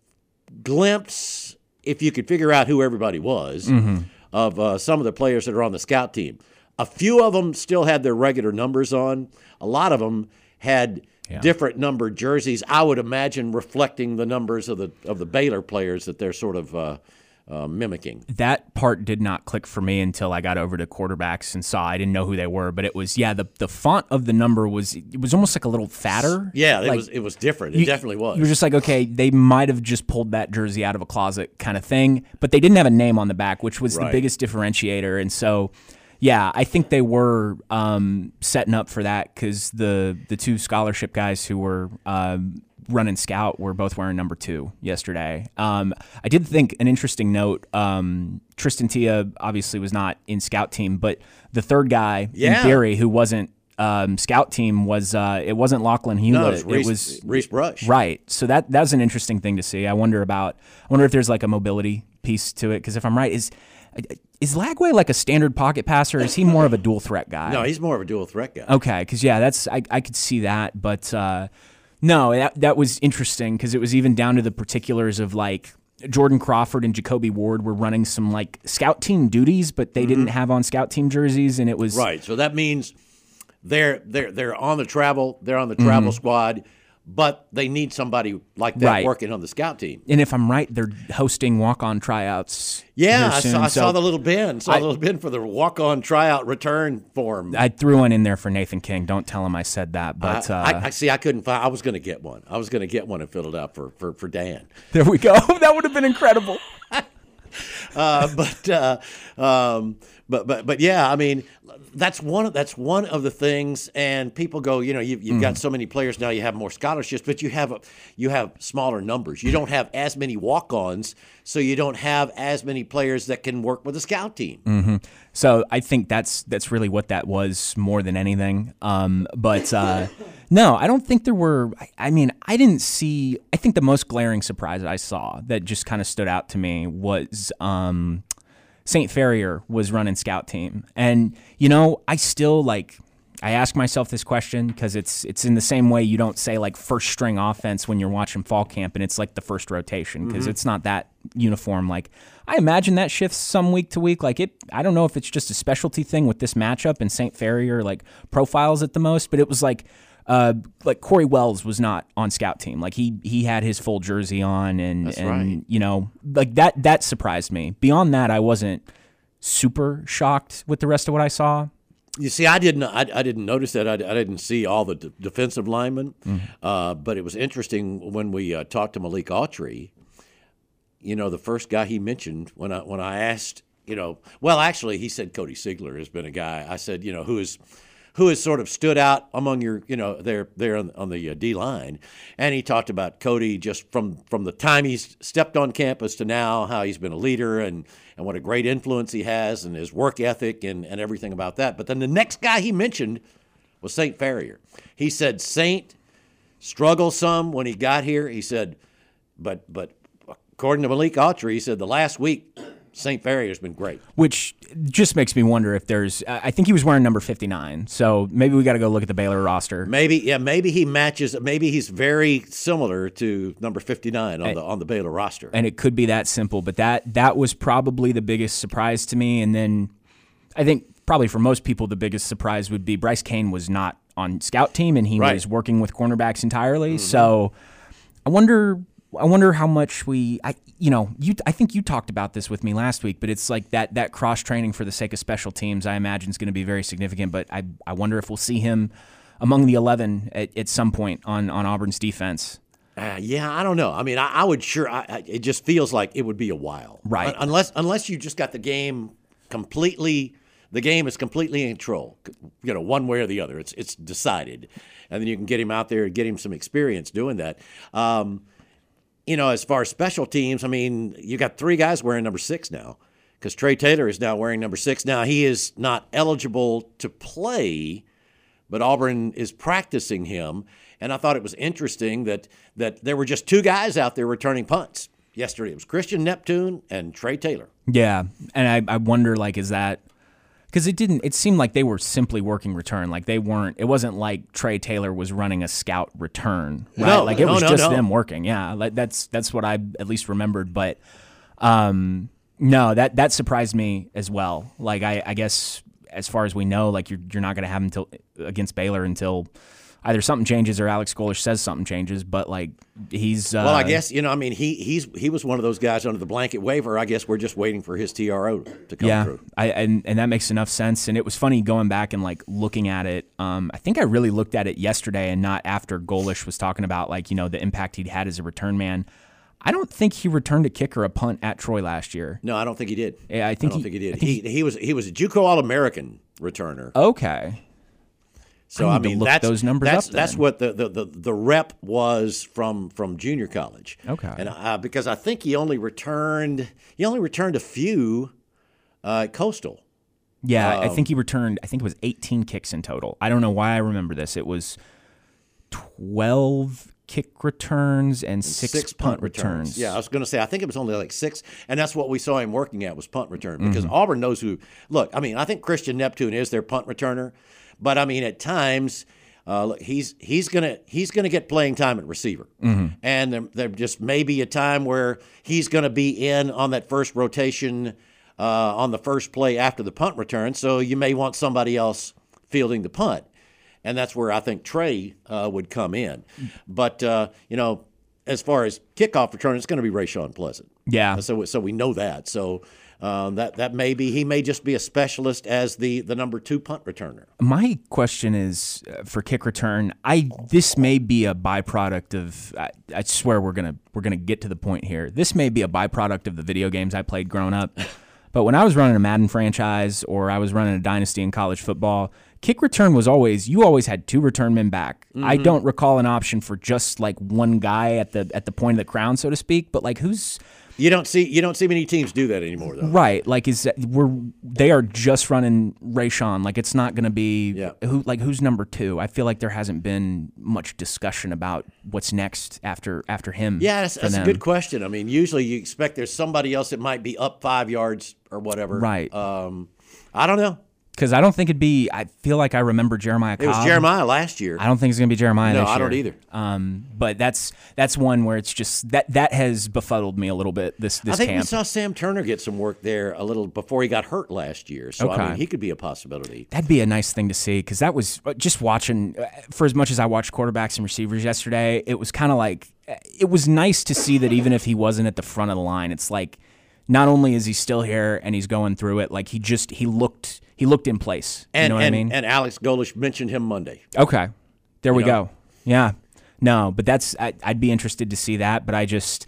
S2: glimpse, if you could figure out who everybody was, mm-hmm. of uh, some of the players that are on the scout team. A few of them still had their regular numbers on. A lot of them had yeah. different numbered jerseys, I would imagine reflecting the numbers of the of the Baylor players that they're sort of uh, uh, mimicking.
S3: That part did not click for me until I got over to quarterbacks and saw. I didn't know who they were, but it was yeah. The, the font of the number was it was almost like a little fatter.
S2: Yeah, it
S3: like,
S2: was it was different. It
S3: you,
S2: definitely was.
S3: You were just like, okay, they might have just pulled that jersey out of a closet kind of thing, but they didn't have a name on the back, which was
S2: right.
S3: the biggest differentiator, and so. Yeah, I think they were um, setting up for that because the the two scholarship guys who were um, running scout were both wearing number two yesterday. Um, I did think an interesting note. Um, Tristan Tia obviously was not in scout team, but the third guy
S2: yeah.
S3: in theory who wasn't um, scout team was uh, it wasn't Lachlan Hewlett.
S2: No, it was Reese,
S3: it was
S2: Reese Brush.
S3: Right. So that that's an interesting thing to see. I wonder about. I wonder if there's like a mobility piece to it because if I'm right, is Is Lagway like a standard pocket passer, or is he more of a dual threat guy?
S2: No, he's more of a dual threat guy.
S3: Okay, because yeah, that's I, I could see that, but uh, no, that that was interesting because it was even down to the particulars of like Jordan Crawford and Jacoby Ward were running some like scout team duties, but they mm-hmm. didn't have on scout team jerseys, and it was
S2: right. So that means they're they're they're on the travel, they're on the travel mm-hmm. squad. But they need somebody like that
S3: right.
S2: working on the scout team.
S3: And if I'm right, they're hosting walk-on tryouts.
S2: Yeah, I,
S3: soon,
S2: saw, I
S3: so
S2: saw the little bin. Saw
S3: I,
S2: the little bin for the walk-on tryout return form.
S3: I threw one in there for Nathan King. Don't tell him I said that. But
S2: I,
S3: uh,
S2: I, I see. I couldn't find. I was going to get one. I was going to get one and fill it out for for, for Dan.
S3: There we go. That would have been incredible.
S2: uh, but uh, um, but but but yeah, I mean, that's one of that's one of the things. And people go, you know, you've, you've mm. got so many players now. You have more scholarships, but you have a, you have smaller numbers. You don't have as many walk-ons, so you don't have as many players that can work with a scout team.
S3: Mm-hmm. So I think that's that's really what that was more than anything. Um, but uh, no, I don't think there were. I mean, I didn't see. I think the most glaring surprise I saw that just kind of stood out to me was. Um, Saint Farrier was running scout team. And, you know, I still, like, I ask myself this question because it's it's in the same way you don't say, like, first string offense when you're watching fall camp and it's, like, the first rotation because mm-hmm. it's not that uniform. Like, I imagine that shifts some week to week. Like, it, I don't know if it's just a specialty thing with this matchup and Saint Farrier, like, profiles at the most, but it was like, Uh, like Corey Wells was not on scout team. Like he he had his full jersey on, and,
S2: That's
S3: and
S2: right.
S3: you know, like that that surprised me. Beyond that, I wasn't super shocked with the rest of what I saw.
S2: You see, I didn't I, I didn't notice that. I, I didn't see all the d- defensive linemen, mm-hmm. uh, but it was interesting when we uh, talked to Malik Autry. You know, the first guy he mentioned when I when I asked, you know, well, actually, he said Cody Siegler has been a guy. I said, you know, who is. who has sort of stood out among your, you know, there there on, on the uh, D line. And he talked about Cody just from, from the time he's stepped on campus to now, how he's been a leader and, and what a great influence he has and his work ethic and, and everything about that. But then the next guy he mentioned was Saint Farrier. He said Saint struggled some when he got here. He said, but but according to Malik Autry, he said the last week Saint Farrier's been great.
S3: Which just makes me wonder if there's – I think he was wearing number fifty-nine, so maybe we got to go look at the Baylor roster.
S2: Maybe, yeah, maybe he matches – maybe he's very similar to number fifty-nine on
S3: and,
S2: the on the Baylor roster.
S3: And it could be that simple, but that that was probably the biggest surprise to me. And then I think probably for most people the biggest surprise would be Bryce Cain was not on scout team, and he
S2: right.
S3: was working with cornerbacks entirely. Mm-hmm. So I wonder – I wonder how much we, I, you know, you. I think you talked about this with me last week, but it's like that that cross training for the sake of special teams. I imagine is going to be very significant. But I, I wonder if we'll see him among the eleven at, at some point on, on Auburn's defense.
S2: Uh, yeah, I don't know. I mean, I, I would sure. I, I, it just feels like it would be a while,
S3: right?
S2: Unless unless you just got the game completely. The game is completely in control, you know, one way or the other. It's it's decided, and then you can get him out there and get him some experience doing that. Um, You know, as far as special teams, I mean, you got three guys wearing number six now because Trey Taylor is now wearing number six. Now, he is not eligible to play, but Auburn is practicing him. And I thought it was interesting that that there were just two guys out there returning punts yesterday. It was Christian Neptune and Trey Taylor.
S3: Yeah, and I, I wonder, like, is that – because it didn't – it seemed like they were simply working return. Like, they weren't – it wasn't like Trey Taylor was running a scout return, right?
S2: No,
S3: like, it
S2: no,
S3: was
S2: no,
S3: just
S2: no.
S3: them working. Yeah, like, that's that's what I at least remembered. But, um, no, that that surprised me as well. Like, I, I guess as far as we know, like, you're, you're not going to have him until, against Baylor until – either something changes or Alex Golish says something changes, but like he's uh,
S2: well, I guess you know. I mean, he he's he was one of those guys under the blanket waiver. I guess we're just waiting for his T R O to come
S3: yeah,
S2: through.
S3: I and and that makes enough sense. And it was funny going back and like looking at it. Um, I think I really looked at it yesterday and not after Golish was talking about like you know the impact he'd had as a return man. I don't think he returned a kick or a punt at Troy last year.
S2: No, I don't think he did.
S3: Yeah, I think
S2: I don't
S3: he,
S2: think he did.
S3: He,
S2: he he was he was a JUCO All-American returner.
S3: Okay.
S2: So
S3: I,
S2: I,
S3: need
S2: mean,
S3: to look
S2: that's
S3: those numbers
S2: that's
S3: up
S2: that's
S3: then.
S2: what the, the, the, the rep was from from junior college.
S3: Okay,
S2: and uh, because I think he only returned he only returned a few uh, at Coastal.
S3: Yeah,
S2: um,
S3: I think he returned. I think it was eighteen kicks in total. I don't know why I remember this. It was twelve kick returns and, and six, six punt, punt returns. returns.
S2: Yeah, I was going to say I think it was only like six, and that's what we saw him working at was punt return because
S3: mm-hmm.
S2: Auburn knows who. Look, I mean, I think Christian Neptune is their punt returner. But I mean, at times, uh, look, he's he's gonna he's gonna get playing time at receiver,
S3: mm-hmm.
S2: and there, there just may be a time where he's gonna be in on that first rotation uh, on the first play after the punt return. So you may want somebody else fielding the punt, and that's where I think Trey uh, would come in. But uh, you know, as far as kickoff return, it's going to be Rayshawn Pleasant.
S3: Yeah.
S2: So so we know that. So. Um, that that may be he may just be a specialist as the, the number two punt returner.
S3: My question is uh, for kick return. I this may be a byproduct of. I, I swear we're gonna we're gonna get to the point here. This may be a byproduct of the video games I played growing up. But when I was running a Madden franchise or I was running a dynasty in college football, kick return was always you always had two return men back. Mm-hmm. I don't recall an option for just like one guy at the at the point of the crown, so to speak. But like who's
S2: You don't see you don't see many teams do that anymore, though.
S3: Right, like is that we're they are just running Rayshawn. Like it's not going to be
S2: yeah.
S3: who like who's number two. I feel like there hasn't been much discussion about what's next after after him.
S2: Yeah, that's, that's a good question. I mean, usually you expect there's somebody else that might be up five yards or whatever.
S3: Right.
S2: Um, I don't know.
S3: Because I don't think it'd be. I feel like I remember Jeremiah Cobb.
S2: It was Jeremiah last year.
S3: I don't think it's going to be Jeremiah
S2: no,
S3: this year.
S2: I don't either.
S3: Um, but that's that's one where it's just that that has befuddled me a little bit. This this
S2: I think
S3: camp.
S2: we saw Sam Turner get some work there a little before he got hurt last year. So
S3: Okay.
S2: I mean, he could be a possibility.
S3: That'd be a nice thing to see because that was just watching. For as much as I watched quarterbacks and receivers yesterday, it was kind of like it was nice to see that even if he wasn't at the front of the line, it's like not only is he still here and he's going through it, like he just he looked. He looked in place.
S2: And,
S3: you know what
S2: and,
S3: I mean?
S2: and Alex Golish mentioned him Monday.
S3: Okay. There
S2: You
S3: we
S2: know?
S3: go. Yeah. No, but that's I, I'd be interested to see that, but I just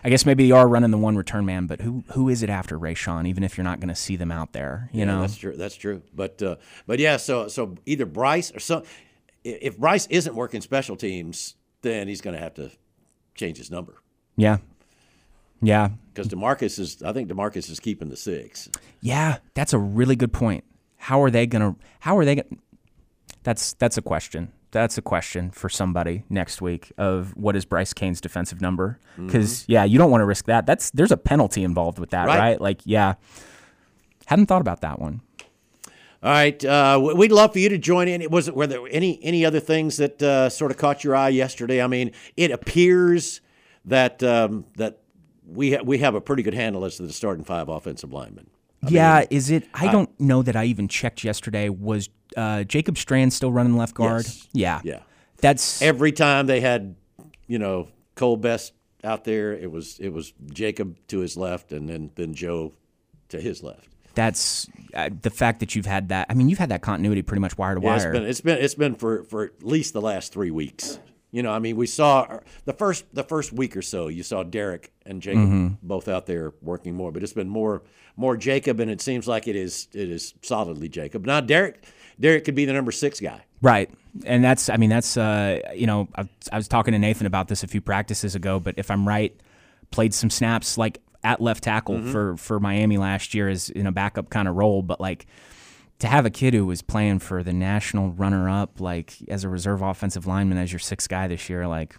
S3: I guess maybe you are running the one return man, but who who is it after Rayshawn? Even if you're not going to see them out there, you
S2: yeah,
S3: know.
S2: That's true. That's true. But uh, but yeah, so so either Bryce or some. If Bryce isn't working special teams, then he's going to have to change his number.
S3: Yeah. Yeah.
S2: Because DeMarcus is, I think DeMarcus is keeping the six.
S3: Yeah, that's a really good point. How are they gonna? How are they gonna? That's that's a question. That's a question for somebody next week of what is Bryce Cain's defensive number? Because mm-hmm. yeah, you don't want to risk that. That's there's a penalty involved with that, right? right? Like yeah, hadn't thought about that one.
S2: All right, uh, we'd love for you to join in. Was it were there any any other things that uh, sort of caught your eye yesterday? I mean, it appears that um, that we ha- we have a pretty good handle as to the starting five offensive linemen. I
S3: yeah,
S2: mean,
S3: is it? I, I don't know that I even checked yesterday. Was uh, Jacob Strand still running left guard?
S2: Yes.
S3: Yeah,
S2: yeah.
S3: That's
S2: every time they had, you know, Cole Best out there. It was it was Jacob to his left, and then then Joe to his left.
S3: That's uh, the fact that you've had that. I mean, you've had that continuity pretty much wire to
S2: yeah,
S3: wire.
S2: It's been it's been it's been for, for at least the last three weeks. You know, I mean, we saw the first the first week or so. You saw Derek and Jacob mm-hmm. both out there working more, but it's been more more Jacob, and it seems like it is it is solidly Jacob. Now, Derek Derek could be the number six guy,
S3: right? And that's I mean that's uh, you know I, I was talking to Nathan about this a few practices ago, but if I'm right, played some snaps like at left tackle mm-hmm. for for Miami last year as in a backup kind of role, but like. To have a kid who was playing for the national runner-up, like as a reserve offensive lineman, as your sixth guy this year, like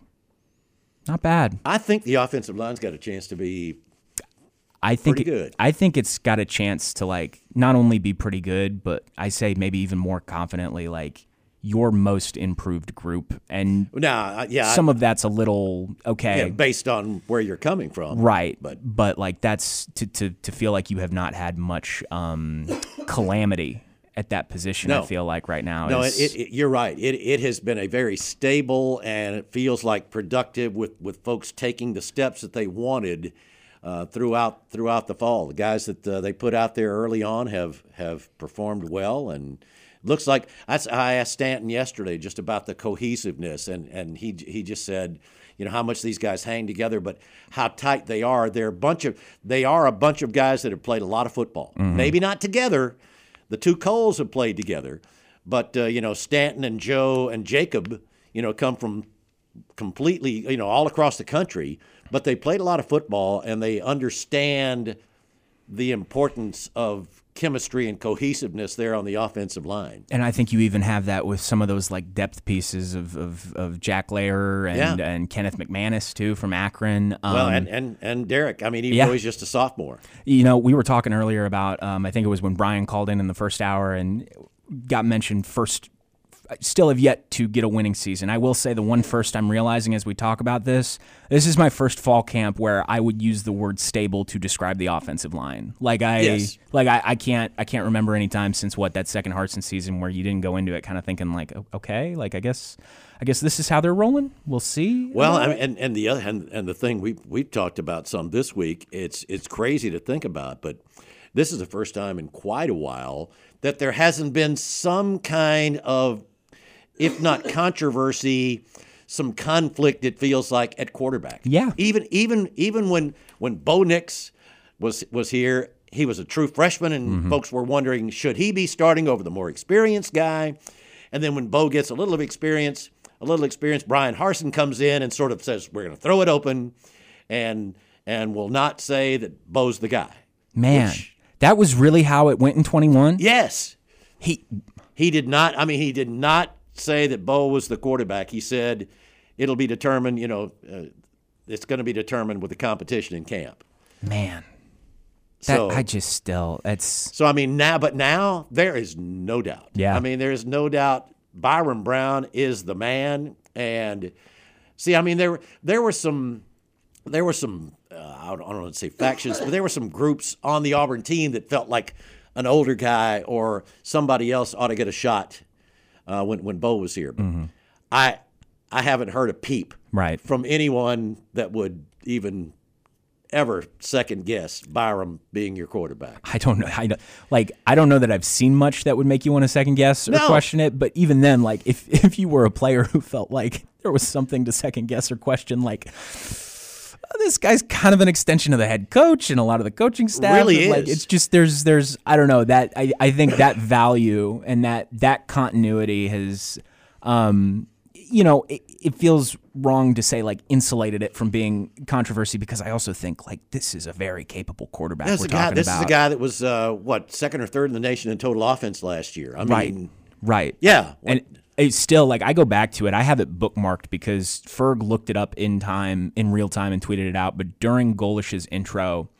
S3: not bad.
S2: I think the offensive line's got a chance to be.
S3: I think
S2: pretty
S3: it,
S2: good.
S3: I think it's got a chance to like not only be pretty good, but I say maybe even more confidently, like your most improved group. And
S2: nah, yeah,
S3: some
S2: I,
S3: of that's a little okay,
S2: yeah, based on where you're coming from,
S3: right?
S2: But
S3: but like that's to to to feel like you have not had much um, calamity. At that position, no. I feel like right now.
S2: No,
S3: is...
S2: it, it, you're right. It it has been a very stable and it feels like productive with, with folks taking the steps that they wanted uh, throughout throughout the fall. The guys that uh, they put out there early on have have performed well, and looks like I, I asked Stanton yesterday just about the cohesiveness, and, and he he just said, you know, how much these guys hang together, but how tight they are. They're a bunch of they are a bunch of guys that have played a lot of football. Mm-hmm. Maybe not together. The two Coles have played together, but, uh, you know, Stanton and Joe and Jacob, you know, come from completely, you know, all across the country, but they played a lot of football and they understand the importance of chemistry and cohesiveness there on the offensive line.
S3: And I think you even have that with some of those like depth pieces of of, of Jack Lair and, yeah. and Kenneth McManus too from Akron. Um,
S2: well, and, and and Derek. I mean, even
S3: yeah.
S2: though he's just a sophomore.
S3: You know, we were talking earlier about. Um, I think it was when Brian called in in the first hour and got mentioned first. Still have yet to get a winning season. I will say the one first I'm realizing as we talk about this, this is my first fall camp where I would use the word stable to describe the offensive line. Like I
S2: yes.
S3: like I, I can't I can't remember any time since what that second Hartson season where you didn't go into it kind of thinking like, okay, like I guess I guess this is how they're rolling. We'll see.
S2: Well, I mean, and, and the other and, and the thing we we've talked about some this week, it's it's crazy to think about, but this is the first time in quite a while that there hasn't been some kind of, if not controversy, some conflict, it feels like, at quarterback.
S3: Yeah.
S2: Even even even when when Bo Nix was was here, he was a true freshman, and mm-hmm. folks were wondering, should he be starting over the more experienced guy? And then when Bo gets a little of experience, a little experience, Brian Harsin comes in and sort of says, we're going to throw it open and and will not say that Bo's the guy.
S3: Man, Which, that was really how it went in twenty-one?
S2: Yes.
S3: He
S2: He did not, I mean, he did not say that Bo was the quarterback. He said it'll be determined, you know, uh, it's going to be determined with the competition in camp.
S3: Man, that
S2: so,
S3: I just still, it's.
S2: So, I mean, now, but now there is no doubt.
S3: Yeah.
S2: I mean, there is no doubt Byron Brown is the man. And see, I mean, there, there were some, there were some, uh, I don't want to say factions, but there were some groups on the Auburn team that felt like an older guy or somebody else ought to get a shot Uh, when when Bo was here. But mm-hmm. I I haven't heard a peep
S3: right.
S2: from anyone that would even ever second guess Byram being your quarterback.
S3: I don't know. I don't, like I don't know that I've seen much that would make you want to second guess or
S2: no.
S3: question it. But even then, like if if you were a player who felt like there was something to second guess or question, like this guy's kind of an extension of the head coach and a lot of the coaching staff.
S2: Really
S3: like,
S2: is.
S3: It's just there's there's I don't know that I, I think that value and that that continuity has, um, you know, it, it feels wrong to say like insulated it from being controversy because I also think like this is a very capable quarterback.
S2: This,
S3: we're
S2: is, a guy,
S3: talking
S2: this
S3: about.
S2: is a guy that was uh, what second or third in the nation in total offense last year. I
S3: right,
S2: mean,
S3: right,
S2: yeah,
S3: and. It's still like I go back to it. I have it bookmarked because Ferg looked it up in time, in real time, and tweeted it out. But during Golish's intro,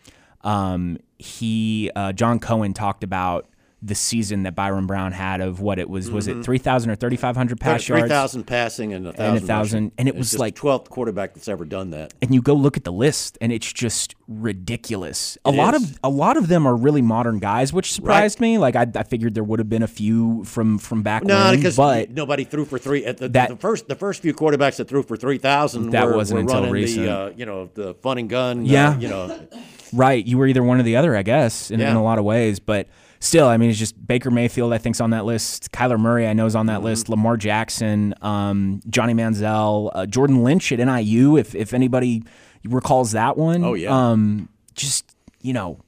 S3: um, he uh, John Cohen talked about the season that Byron Brown had of what it was. Mm-hmm. Was it three thousand or thirty-five hundred pass
S2: three
S3: yards?
S2: three thousand passing and a thousand.
S3: And a thousand, and it was
S2: just
S3: like
S2: twelfth quarterback that's ever done that.
S3: And you go look at the list, and it's just ridiculous. A
S2: It
S3: lot
S2: is.
S3: of a lot of them are really modern guys, which surprised
S2: Right.
S3: me. Like I, I figured there would have been a few from from back
S2: No,
S3: when,
S2: because
S3: but
S2: nobody threw for three. At the,
S3: That-
S2: the first, the first few quarterbacks that threw for three thousand
S3: That
S2: were,
S3: wasn't
S2: were
S3: until
S2: running
S3: recent.
S2: the, uh, you know, the fun and gun.
S3: Yeah.
S2: uh, you know,
S3: right, you were either one or the other, I guess, in,
S2: Yeah.
S3: in a lot of ways. But still, I mean, it's just Baker Mayfield, I think, is on that list. Kyler Murray, I know, is on that
S2: Mm-hmm.
S3: list. Lamar Jackson, um, Johnny Manziel, uh, Jordan Lynch at N I U, if if anybody recalls that one.
S2: Oh, yeah.
S3: Um, just, you know,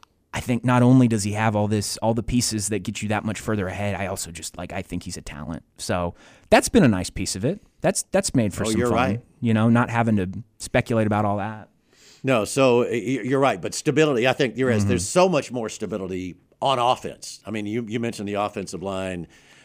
S3: I think not only does he have all this, all the pieces that get you that much further ahead, I also just, like, I think he's a talent. So that's been a nice piece of it. That's that's made for
S2: Oh,
S3: some
S2: you're
S3: fun.
S2: right.
S3: You know, not having to speculate about all that.
S2: no. So y- you're right, but stability. I think there is.
S3: Mm-hmm.
S2: There's so much more stability on offense. I mean, you you mentioned the offensive line.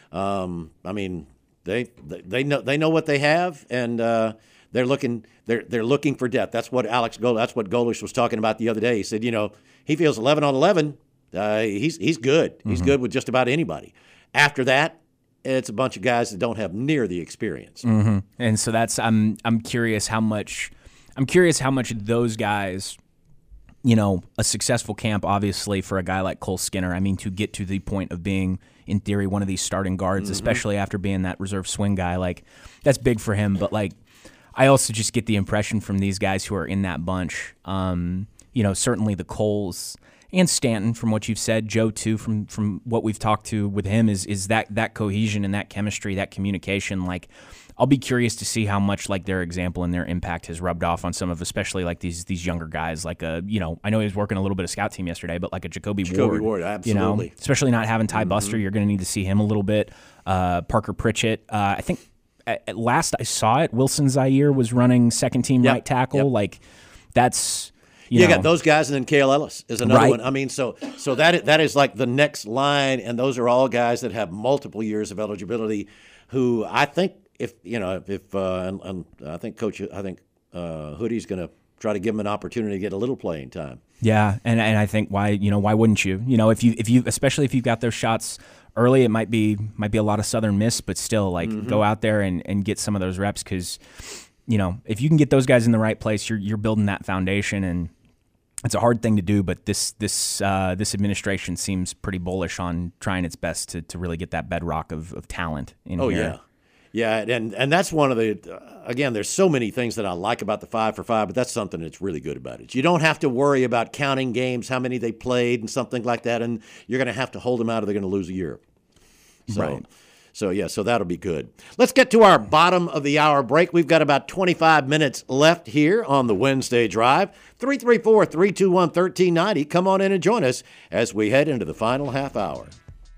S2: Um, I mean, they they they know they know what they have, and uh, they're looking they're they're looking for depth. That's what Alex Gol. That's what Golish was talking about the other day. He said, you know, he feels eleven on eleven. Uh, he's he's good. He's
S3: Mm-hmm.
S2: good with just about anybody. After that, it's a bunch of guys that don't have near the experience.
S3: Mm-hmm. And so that's I'm I'm curious how much I'm curious how much those guys, you know, a successful camp obviously for a guy like Cole Skinner. I mean, to get to the point of being in theory one of these starting guards,
S2: Mm-hmm.
S3: especially after being that reserve swing guy, like that's big for him. But like, I also just get the impression from these guys who are in that bunch, um, you know, certainly the Coles and Stanton, from what you've said, Joe too, from from what we've talked to with him, is is that that cohesion and that chemistry, that communication. Like, I'll be curious to see how much like their example and their impact has rubbed off on some of, especially like these these younger guys. Like a, you know, I know he was working a little bit of scout team yesterday, but like a Jacoby,
S2: Jacoby
S3: Ward,
S2: Ward,
S3: you know,
S2: absolutely.
S3: especially not having Ty Buster, you're going to need to see him a little bit. Uh, Parker Pritchett, uh, I think at, at last I saw it, Wilson Zaire was running second team
S2: Yep,
S3: right tackle.
S2: yep.
S3: Like that's. You,
S2: You
S3: know,
S2: got those guys, and then Cale Ellis is another
S3: Right.
S2: one. I mean, so so that is, that is like the next line, and those are all guys that have multiple years of eligibility. Who I think, if you know, if uh, and, and I think Coach, I think uh, Hoodie's going to try to give him an opportunity to get a little playing time.
S3: Yeah, and and I think why you know why wouldn't you? You know, if you if you especially if you've got those shots early, it might be might be a lot of Southern miss, but still like
S2: Mm-hmm.
S3: go out there and, and get some of those reps because you know if you can get those guys in the right place, you're you're building that foundation, and it's a hard thing to do. But this this uh, this administration seems pretty bullish on trying its best to, to really get that bedrock of, of talent in
S2: Oh
S3: here.
S2: yeah, yeah, and and that's one of the uh, again. There's so many things that I like about the five for five, but that's something that's really good about it. You don't have to worry about counting games, how many they played, and something like that, and you're going to have to hold them out, or they're going to lose a year. So,
S3: Right.
S2: So yeah, so that'll be good. Let's get to our bottom of the hour break. We've got about twenty-five minutes left here on the Wednesday Drive. three three four, three two one, one three nine zero. Come on in and join us as we head into the final half hour.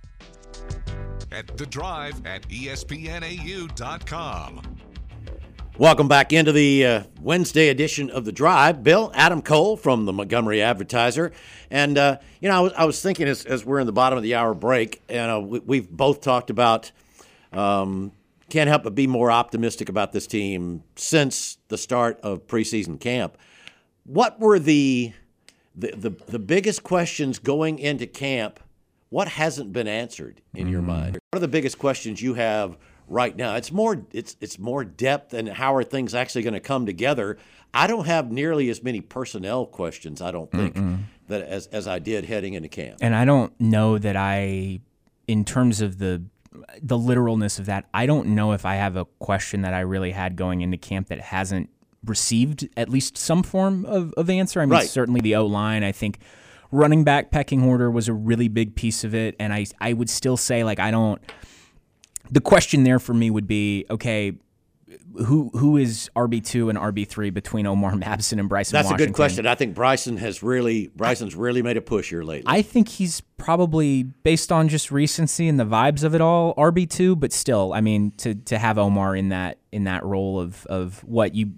S1: At The Drive at E S P N A U dot com.
S2: Welcome back into the uh, Wednesday edition of The Drive. Bill, Adam Cole from the Montgomery Advertiser. And, uh, you know, I was, I was thinking as, as we're in the bottom of the hour break, and uh, we, we've both talked about um, can't help but be more optimistic about this team since the start of preseason camp. What were the the, the, the biggest questions going into camp? What hasn't been answered in your mind? What are the biggest questions you have right now? It's more it's it's more depth and how are things actually going to come together. I don't have nearly as many personnel questions, I don't think,
S3: Mm-mm.
S2: that as as I did heading into camp.
S3: And I don't know that I, in terms of the the literalness of that, I don't know if I have a question that I really had going into camp that hasn't received at least some form of, of answer. I mean,
S2: Right.
S3: certainly the O-line, I think running back pecking order was a really big piece of it. And I, I would still say, like, I don't – the question there for me would be, okay, who who is R B two and R B three between Omar Madison and Bryson
S2: That's
S3: Washington?
S2: a good question. I think Bryson has really Bryson's really made a push here lately.
S3: I think he's probably, based on just recency and the vibes of it all, R B two, but still, I mean, to to have Omar in that in that role of of what you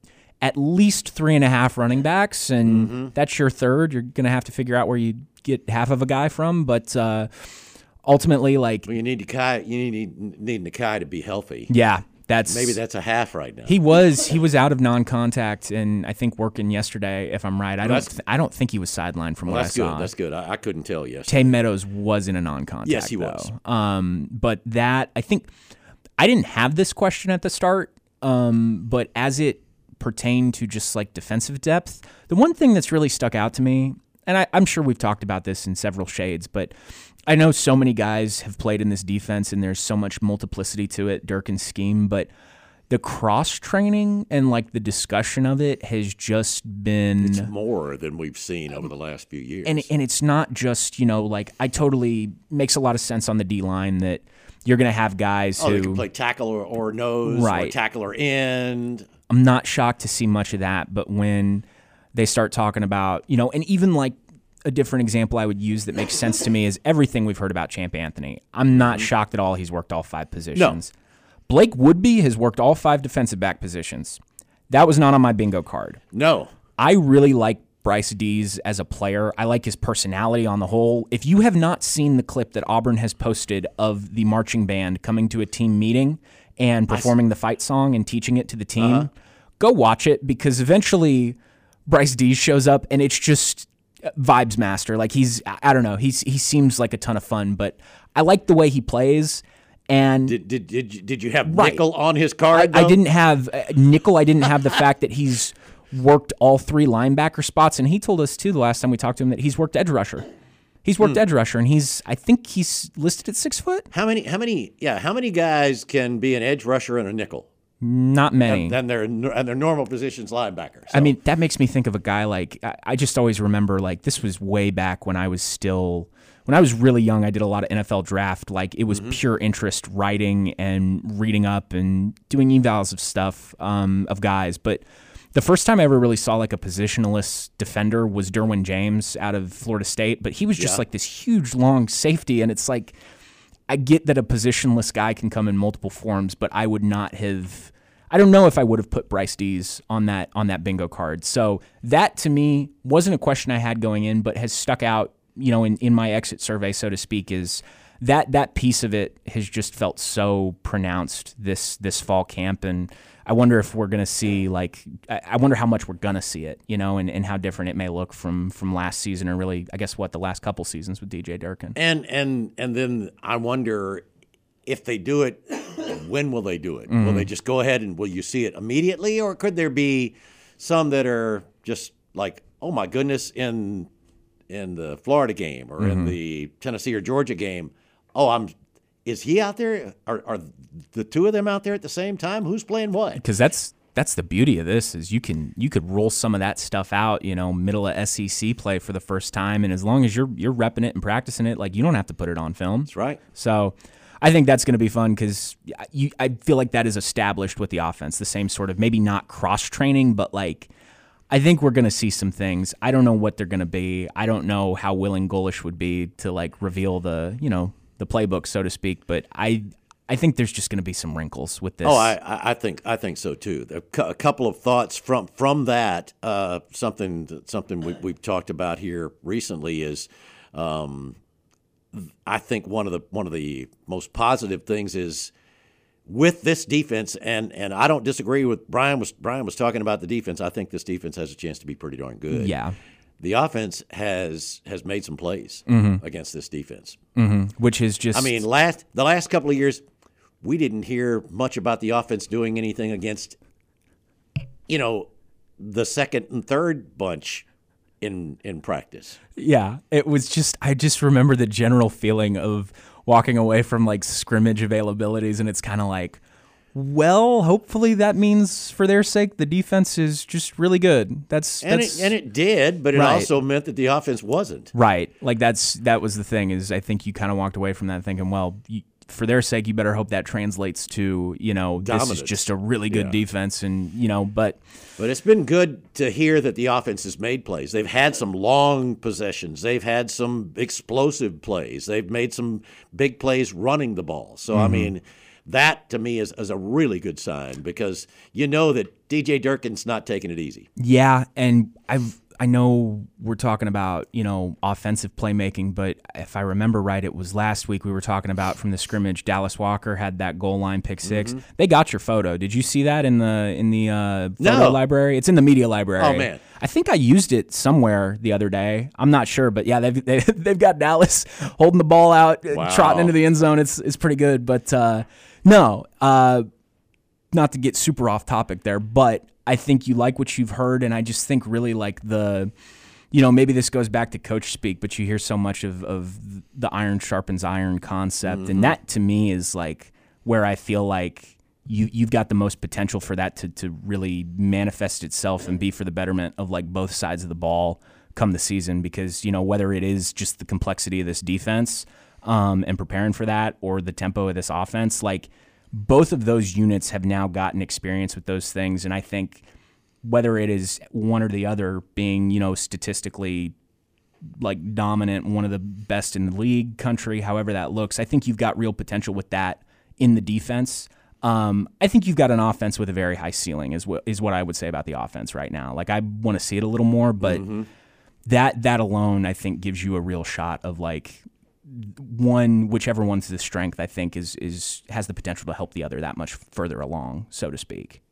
S3: at least three and a half running backs, and mm-hmm. that's your third. You're going to have to figure out where you get half of a guy from, but uh, ultimately, like,
S2: well, you need Nakai, you need need Nakai to be healthy.
S3: Yeah. That's,
S2: maybe that's a half right now.
S3: He was he was out of non-contact and I think working yesterday, if I'm right. I
S2: well,
S3: don't th- I don't think he was sidelined from
S2: well,
S3: what
S2: that's
S3: I saw.
S2: Good. That's good. I, I couldn't tell yesterday.
S3: Tay Meadows was in a non-contact.
S2: Yes, he
S3: though.
S2: was.
S3: Um, but that I think I didn't have this question at the start, um, but as it pertained to just like defensive depth, the one thing that's really stuck out to me, and I, I'm sure we've talked about this in several shades, but I know so many guys have played in this defense and there's so much multiplicity to it, Durkin's scheme, but the cross-training and, like, the discussion of it has just been...
S2: It's more than we've seen over the last few years.
S3: And and it's not just, you know, like, I totally... makes a lot of sense on the D-line that you're going to have guys
S2: oh,
S3: who...
S2: they can play tackle or, or nose
S3: right.
S2: or tackle or end.
S3: I'm not shocked to see much of that, but when they start talking about, you know, and even, like, a different example I would use that makes sense to me is everything we've heard about Champ Anthony. I'm not mm-hmm. shocked at all he's worked all five positions. No. Blake Woodby has worked all five defensive back positions. That was not on my bingo card.
S2: No.
S3: I really like Bryce Dees as a player. I like his personality on the whole. If you have not seen the clip that Auburn has posted of the marching band coming to a team meeting and performing the fight song and teaching it to the team, uh-huh. go watch it, because eventually Bryce Dees shows up and it's just vibes master. Like he's, I don't know, he's he seems like a ton of fun, but I like the way he plays. And
S2: did did did you, did you have
S3: right.
S2: nickel on his card?
S3: I, I didn't have uh, nickel. I didn't have the fact that he's worked all three linebacker spots, and he told us too the last time we talked to him that he's worked edge rusher. He's worked hmm. edge rusher, and he's I think he's listed at six foot.
S2: How many? How many? Yeah, how many guys can be an edge rusher and a nickel?
S3: Not many.
S2: And then they're and they're normal positions linebackers. So.
S3: I mean, that makes me think of a guy like I, I just always remember like this was way back when I was still. When I was really young, I did a lot of N F L draft. Like it was mm-hmm. pure interest, writing and reading up and doing evals of stuff um, of guys. But the first time I ever really saw like a positionless defender was Derwin James out of Florida State. But he was just yeah. like this huge, long safety. And it's like, I get that a positionless guy can come in multiple forms, but I would not have. I don't know if I would have put Bryce Dees on that on that bingo card. So that to me wasn't a question I had going in, but has stuck out. You know, in, in my exit survey, so to speak, is that that piece of it has just felt so pronounced this this fall camp, and I wonder if we're going to see like I wonder how much we're going to see it, you know, and, and how different it may look from from last season, or really, I guess, what the last couple seasons with D J Durkin.
S2: And and and then I wonder if they do it, when will they do it? Mm-hmm. Will they just go ahead and will you see it immediately, or could there be some that are just like, oh my goodness, in in the Florida game or mm-hmm. in the Tennessee or Georgia game, oh, I'm, is he out there? Are, are the two of them out there at the same time? Who's playing what?
S3: Because that's that's the beauty of this is you can you could roll some of that stuff out, you know, middle of S E C play for the first time, and as long as you're you're repping it and practicing it, like you don't have to put it on film.
S2: That's right.
S3: So I think that's going to be fun because I feel like that is established with the offense, the same sort of maybe not cross training, but like. I think we're going to see some things. I don't know what they're going to be. I don't know how willing Golish would be to like reveal the, you know, the playbook, so to speak. But I, I think there's just going to be some wrinkles with this.
S2: Oh, I, I think, I think so too. A couple of thoughts from from that. Uh, something, something we, we've talked about here recently is, um, I think one of the one of the most positive things is. With this defense, and, and I don't disagree with Brian was Brian was talking about the defense. I think this defense has a chance to be pretty darn good.
S3: Yeah,
S2: the offense has has made some plays
S3: mm-hmm.
S2: against this defense,
S3: mm-hmm. which is just.
S2: I mean, last the last couple of years, we didn't hear much about the offense doing anything against, you know, the second and third bunch in in practice.
S3: Yeah, it was just I just remember the general feeling of. Walking away from like scrimmage availabilities, and it's kind of like, well, hopefully that means for their sake the defense is just really good. That's
S2: and
S3: that's,
S2: it, and it did, but it
S3: right.
S2: also meant that the offense wasn't
S3: right. Like that's that was the thing is I think you kind of walked away from that thinking, well, you, for their sake, you better hope that translates to, you know,
S2: Dominance.
S3: This is just a really good
S2: Yeah.
S3: defense. And, you know, but.
S2: But it's been good to hear that the offense has made plays. They've had some long possessions. They've had some explosive plays. They've made some big plays running the ball. So, mm-hmm. I mean, that to me is, is a really good sign because you know that D J Durkin's not taking it easy.
S3: Yeah, and I've I know we're talking about, you know, offensive playmaking, but if I remember right, it was last week we were talking about from the scrimmage, Dallas Walker had that goal line pick six. Mm-hmm. They got your photo. Did you see that in the in the uh, photo
S2: no.
S3: library? It's in the media library.
S2: Oh, man.
S3: I think I used it somewhere the other day. I'm not sure, but yeah, they've they, they've got Dallas holding the ball out,
S2: wow.
S3: trotting into the end zone. It's it's pretty good, but uh, no, uh, not to get super off topic there, but I think you like what you've heard, and I just think really like the, you know, maybe this goes back to coach speak, but you hear so much of, of the iron sharpens iron concept, mm-hmm. and that to me is like where I feel like you, you've got the most potential for that to, to really manifest itself and be for the betterment of like both sides of the ball come the season, because, you know, whether it is just the complexity of this defense um, and preparing for that or the tempo of this offense, like, both of those units have now gotten experience with those things, and I think whether it is one or the other being, you know, statistically like dominant, one of the best in the league, country, however that looks, I think you've got real potential with that in the defense. Um, I think you've got an offense with a very high ceiling is what is what I would say about the offense right now. Like, I want to see it a little more, but mm-hmm. that that alone I think gives you a real shot of like one, whichever one's the strength, I think is is has the potential to help the other that much further along, so to speak.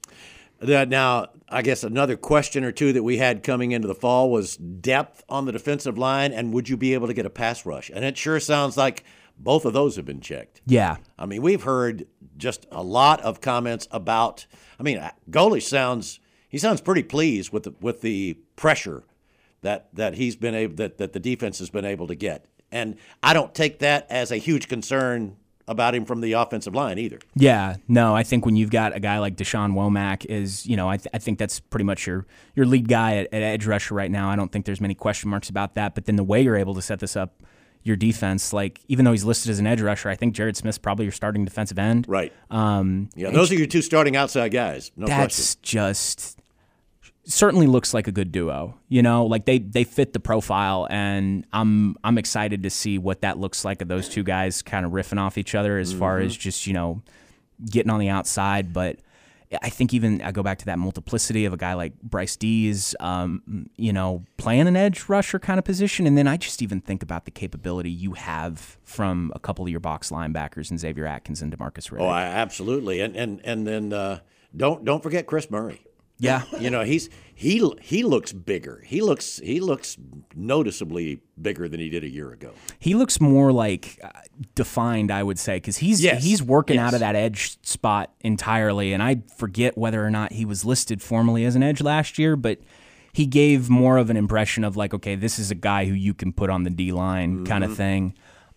S2: Now, I guess another question or two that we had coming into the fall was depth on the defensive line, and would you be able to get a pass rush? And it sure sounds like both of those have been checked.
S3: Yeah.
S2: I mean, we've heard just a lot of comments about, I mean, Golesh sounds, he sounds pretty pleased with the, with the pressure that that he's been able, that, that the defense has been able to get. And I don't take that as a huge concern about him from the offensive line either.
S3: Yeah, no, I think when you've got a guy like Deshaun Womack is, you know, I, th- I think that's pretty much your your lead guy at, at edge rusher right now. I don't think there's many question marks about that. But then the way you're able to set this up, your defense, like even though he's listed as an edge rusher, I think Jared Smith's probably your starting defensive end.
S2: Right.
S3: Um,
S2: yeah, those are your two starting outside guys. No
S3: that's
S2: question.
S3: just certainly looks like a good duo. You know, like they they fit the profile, and I'm I'm excited to see what that looks like of those two guys kind of riffing off each other as mm-hmm. far as just, you know, getting on the outside. But I think even I go back to that multiplicity of a guy like Bryce Dees, um, you know, playing an edge rusher kind of position, and then I just even think about the capability you have from a couple of your box linebackers and Xavier Atkins and DeMarcus Riddick.
S2: Oh, absolutely, and and and then uh, don't don't forget Chris Murray.
S3: Yeah,
S2: you know, he's he he looks bigger. He looks he looks noticeably bigger than he did a year ago.
S3: He looks more like uh, defined, I would say, because he's
S2: yes.
S3: he's working
S2: yes.
S3: out of that edge spot entirely. And I forget whether or not he was listed formally as an edge last year, but he gave more of an impression of like, okay, this is a guy who you can put on the D line mm-hmm. kind of thing.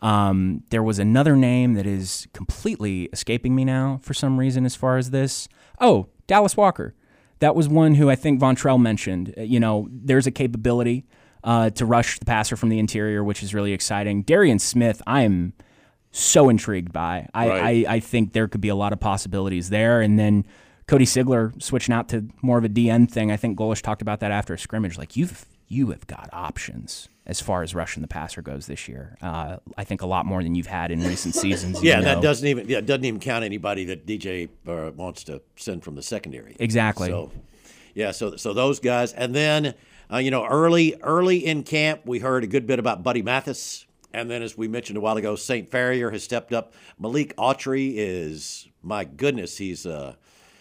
S3: Um, there was another name that is completely escaping me now for some reason as far as this. Oh, Dallas Walker. That was one who I think Vontrell mentioned. You know, there's a capability uh, to rush the passer from the interior, which is really exciting. Darian Smith, I am so intrigued by. I,
S2: right.
S3: I, I think there could be a lot of possibilities there. And then Cody Sigler switching out to more of a D N thing. I think Golesh talked about that after a scrimmage. Like, you've you have got options as far as rushing the passer goes this year. Uh, I think a lot more than you've had in recent seasons.
S2: yeah,
S3: you
S2: that
S3: know.
S2: doesn't even yeah doesn't even count anybody that D J uh, wants to send from the secondary.
S3: Exactly.
S2: So, yeah, so so those guys, and then uh, you know early early in camp we heard a good bit about Buddy Mathis, and then as we mentioned a while ago, Saint Farrier has stepped up. Malik Autry is, my goodness, he's uh,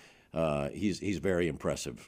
S2: uh, he's he's very impressive.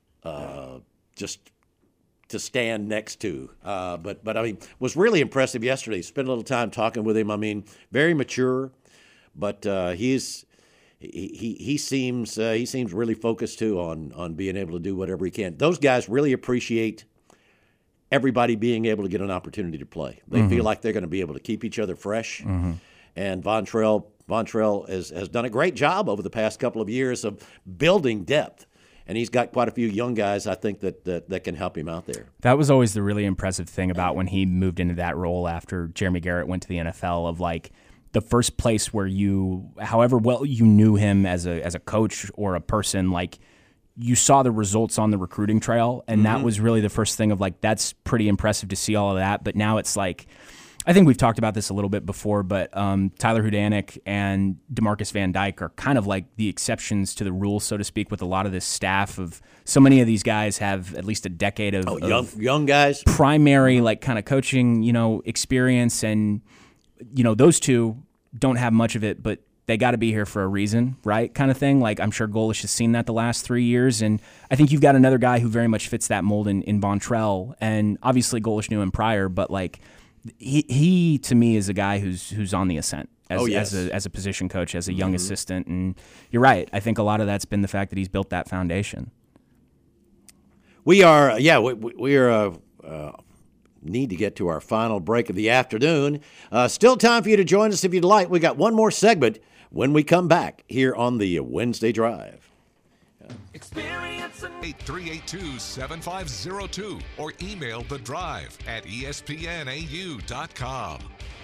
S2: Uh, just. to stand next to. Uh, but, but I mean, was really impressive yesterday. Spent a little time talking with him. I mean, very mature, but uh, he's he he, he seems uh, he seems really focused too on on being able to do whatever he can. Those guys really appreciate everybody being able to get an opportunity to play. They mm-hmm. feel like they're going to be able to keep each other fresh. Mm-hmm. And Vontrell Vontrell has has done a great job over the past couple of years of building depth. And he's got quite a few young guys, I think, that, that that can help him out there.
S3: That was always the really impressive thing about when he moved into that role after Jeremy Garrett went to the N F L, of like the first place where you, however well you knew him as a as a coach or a person, like you saw the results on the recruiting trail, and mm-hmm. that was really the first thing of like, that's pretty impressive to see all of that. But now it's like, I think we've talked about this a little bit before, but um, Tyler Hudanik and DeMarcus Van Dyke are kind of like the exceptions to the rule, so to speak, with a lot of this staff. Of so many of these guys have at least a decade of,
S2: oh, young,
S3: of
S2: young guys,
S3: primary like kind of coaching, you know, experience, and you know those two don't have much of it, but they got to be here for a reason, right? Kind of thing. Like I'm sure Golesh has seen that the last three years, and I think you've got another guy who very much fits that mold in, in Bontrell, and obviously Golesh knew him prior, but like. He, he to me is a guy who's who's on the ascent as,
S2: oh, yes.
S3: as a as a position coach, as a young mm-hmm. assistant, and you're right. I think a lot of that's been the fact that he's built that foundation.
S2: We are, yeah, we, we are uh, uh, need to get to our final break of the afternoon. Uh, still time for you to join us if you'd like. We got one more segment when we come back here on the Wednesday Drive.
S1: Experience eight three eight two, seven five zero two or email the drive at E S P N A U dot com.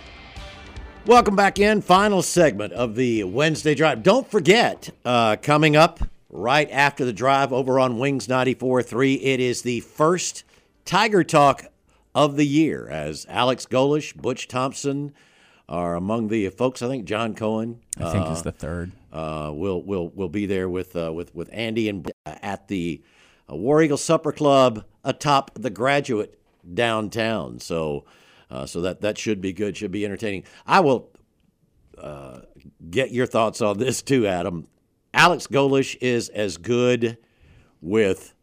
S2: Welcome back in. Final segment of the Wednesday Drive. Don't forget, uh, coming up right after the drive over on Wings ninety-four point three, it is the first Tiger Talk of the year as Alex Golesh, Butch Thompson are among the folks. I think John Cohen.
S3: I think
S2: uh,
S3: is the third.
S2: Uh, will will will be there with uh, with with Andy and uh, at the uh, War Eagle Supper Club atop the Graduate downtown. So uh, so that that should be good. Should be entertaining. I will uh, get your thoughts on this too, Adam. Alex Golesh is as good with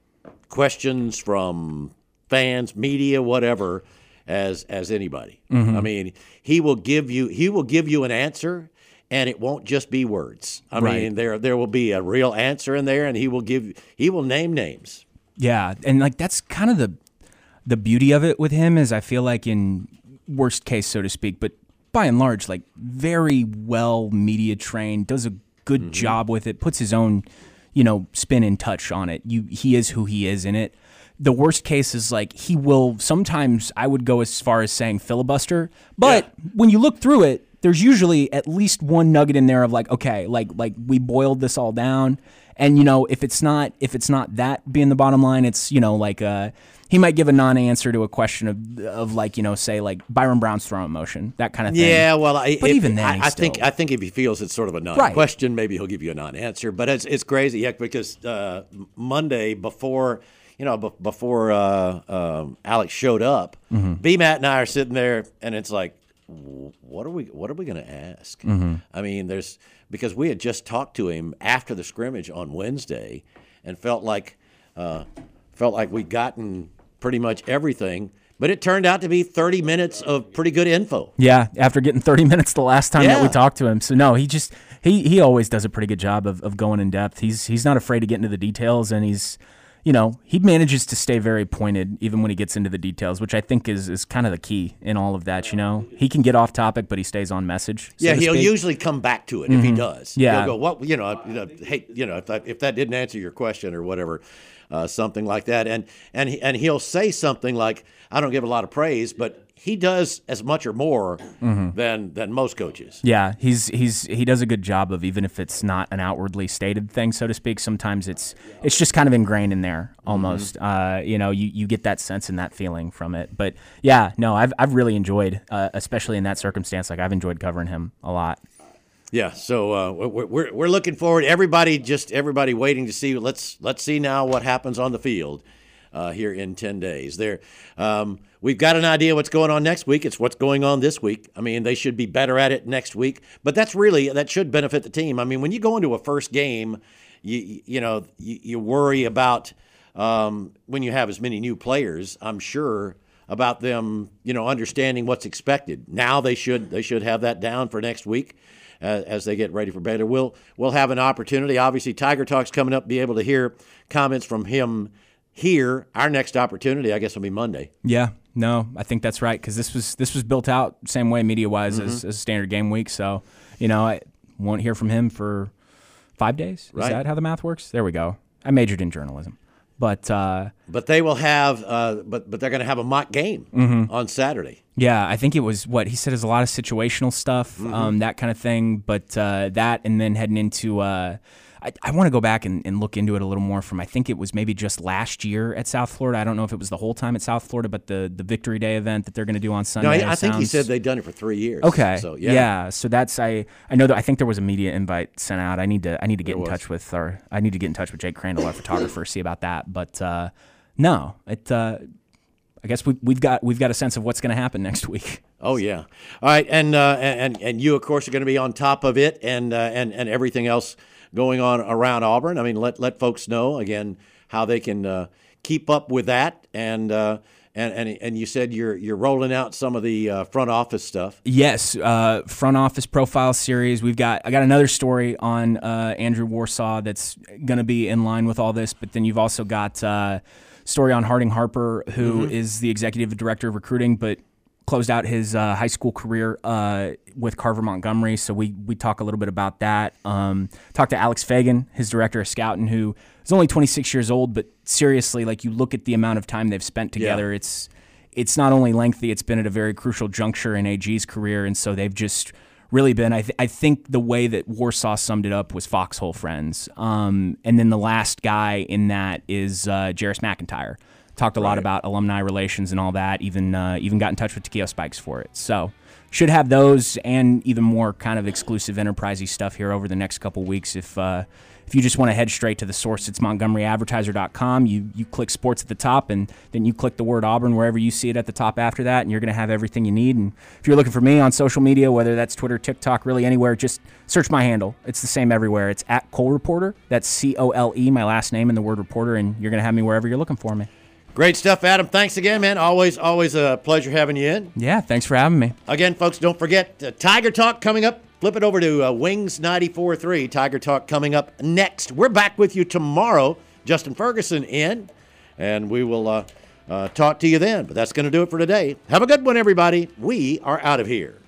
S2: questions from fans, media, whatever, as as anybody. Mm-hmm. I mean, he will give you he will give you an answer. And it won't just be words. I right. mean, there there will be a real answer in there, and he will give he will name names.
S3: Yeah, and like that's kind of the the beauty of it with him is I feel like in worst case, so to speak, but by and large, like very well media trained, does a good mm-hmm. job with it, puts his own you know spin and touch on it. You he is who he is in it. The worst case is like he will sometimes I would go as far as saying filibuster, but yeah. when you look through it. There's usually at least one nugget in there of like, okay, like like we boiled this all down, and you know if it's not if it's not that being the bottom line, it's you know like uh, he might give a non-answer to a question of of like you know say like Byron Brown's throwing motion, that kind of thing.
S2: Yeah, well, I,
S3: but
S2: if,
S3: even then,
S2: I, I
S3: still,
S2: think I think if he feels it's sort of a non-question, right. maybe he'll give you a non-answer. But it's it's crazy, yeah, because uh, Monday before. You know, b- before uh, um, Alex showed up, mm-hmm. B Matt and I are sitting there, and it's like, what are we? What are we going to ask? Mm-hmm. I mean, there's because we had just talked to him after the scrimmage on Wednesday, and felt like uh, felt like we'd gotten pretty much everything. But it turned out to be thirty minutes of pretty good info.
S3: Yeah, after getting thirty minutes the last time yeah. that we talked to him. So no, he just he he always does a pretty good job of, of going in depth. He's he's not afraid to get into the details, and he's. You know, he manages to stay very pointed even when he gets into the details, which I think is, is kind of the key in all of that, you know. He can get off topic, but he stays on message. So
S2: yeah, he'll
S3: speak.
S2: usually come back to it mm-hmm. if he does.
S3: Yeah.
S2: He'll go, what, you know, you know hey, you know, if that, if that didn't answer your question or whatever, uh, something like that. And, and, he, and he'll say something like, I don't give a lot of praise, but he does as much or more mm-hmm. than than most coaches.
S3: Yeah, he's he's he does a good job of even if it's not an outwardly stated thing, so to speak. Sometimes it's it's just kind of ingrained in there almost. Mm-hmm. Uh, you know, you, you get that sense and that feeling from it. But yeah, no, I've I've really enjoyed, uh, especially in that circumstance. Like I've enjoyed covering him a lot.
S2: Yeah, so uh, we're, we're we're looking forward. Everybody, just everybody waiting to see. Let's let's see now what happens on the field uh, here in ten days. There. Um, We've got an idea what's going on next week. It's what's going on this week. I mean, they should be better at it next week. But that's really, that should benefit the team. I mean, when you go into a first game, you you know, you, you worry about um, when you have as many new players, I'm sure, about them, you know, understanding what's expected. Now they should they should have that down for next week uh, as they get ready for Baylor. We'll, we'll have an opportunity. Obviously, Tiger Talk's coming up, be able to hear comments from him here. Our next opportunity, I guess, will be Monday.
S3: Yeah. No, I think that's right because this was this was built out same way media wise mm-hmm. as, as a standard game week. So you know I won't hear from him for five days. Is
S2: right.
S3: that how the math works? There we go. I majored in journalism, but uh,
S2: but they will have uh, but but they're going to have a mock game mm-hmm. on Saturday.
S3: Yeah, I think it was what he said is a lot of situational stuff, mm-hmm. um, that kind of thing. But uh, that and then heading into, uh, I, I want to go back and, and look into it a little more from, I think it was maybe just last year at South Florida. I don't know if it was the whole time at South Florida, but the, the Victory Day event that they're going to do on Sunday.
S2: No, I, I think
S3: sounds...
S2: he said they'd done it for three years.
S3: Okay.
S2: So, yeah.
S3: yeah. So that's, I, I know that I think there was a media invite sent out. I need to, I need to get
S2: there
S3: in
S2: was.
S3: touch with, or I need to get in touch with Jake Crandall, our photographer, see about that. But uh, no, it, uh, I guess we, we've got we've got a sense of what's going to happen next week.
S2: Oh yeah, all right, and uh, and and you of course are going to be on top of it, and uh, and and everything else going on around Auburn. I mean, let let folks know again how they can uh, keep up with that, and uh, and and and you said you're you're rolling out some of the uh, front office stuff.
S3: Yes, uh, front office profile series. We've got I got another story on uh, Andrew Warsaw that's going to be in line with all this, but then you've also got. Uh, Story on Harding Harper, who mm-hmm. is the executive director of recruiting, but closed out his uh, high school career uh, with Carver Montgomery. So we we talk a little bit about that. Um, talk to Alex Fagan, his director of scouting, who is only twenty-six years old, but seriously, like you look at the amount of time they've spent together, yeah. it's it's not only lengthy, it's been at a very crucial juncture in A G's career, and so they've just really been, I, th- I think the way that Warsaw summed it up was foxhole friends. Um, and then the last guy in that is uh, Jarris McIntyre. Talked a right. lot about alumni relations and all that, even uh, even got in touch with Takeo Spikes for it. So should have those and even more kind of exclusive enterprisey stuff here over the next couple weeks. If uh, if you just want to head straight to the source, it's Montgomery Advertiser dot com. You you click sports at the top, and then you click the word Auburn wherever you see it at the top after that, and you're going to have everything you need. And if you're looking for me on social media, whether that's Twitter, TikTok, really anywhere, just search my handle. It's the same everywhere. It's at Cole Reporter. That's C O L E, my last name, and the word reporter, and you're going to have me wherever you're looking for me.
S2: Great stuff, Adam. Thanks again, man. Always, always a pleasure having you in.
S3: Yeah, thanks for having me.
S2: Again, folks, don't forget uh, Tiger Talk coming up. Flip it over to uh, Wings ninety-four point three. Tiger Talk coming up next. We're back with you tomorrow. Justin Ferguson in, and we will uh, uh, talk to you then. But that's going to do it for today. Have a good one, everybody. We are out of here.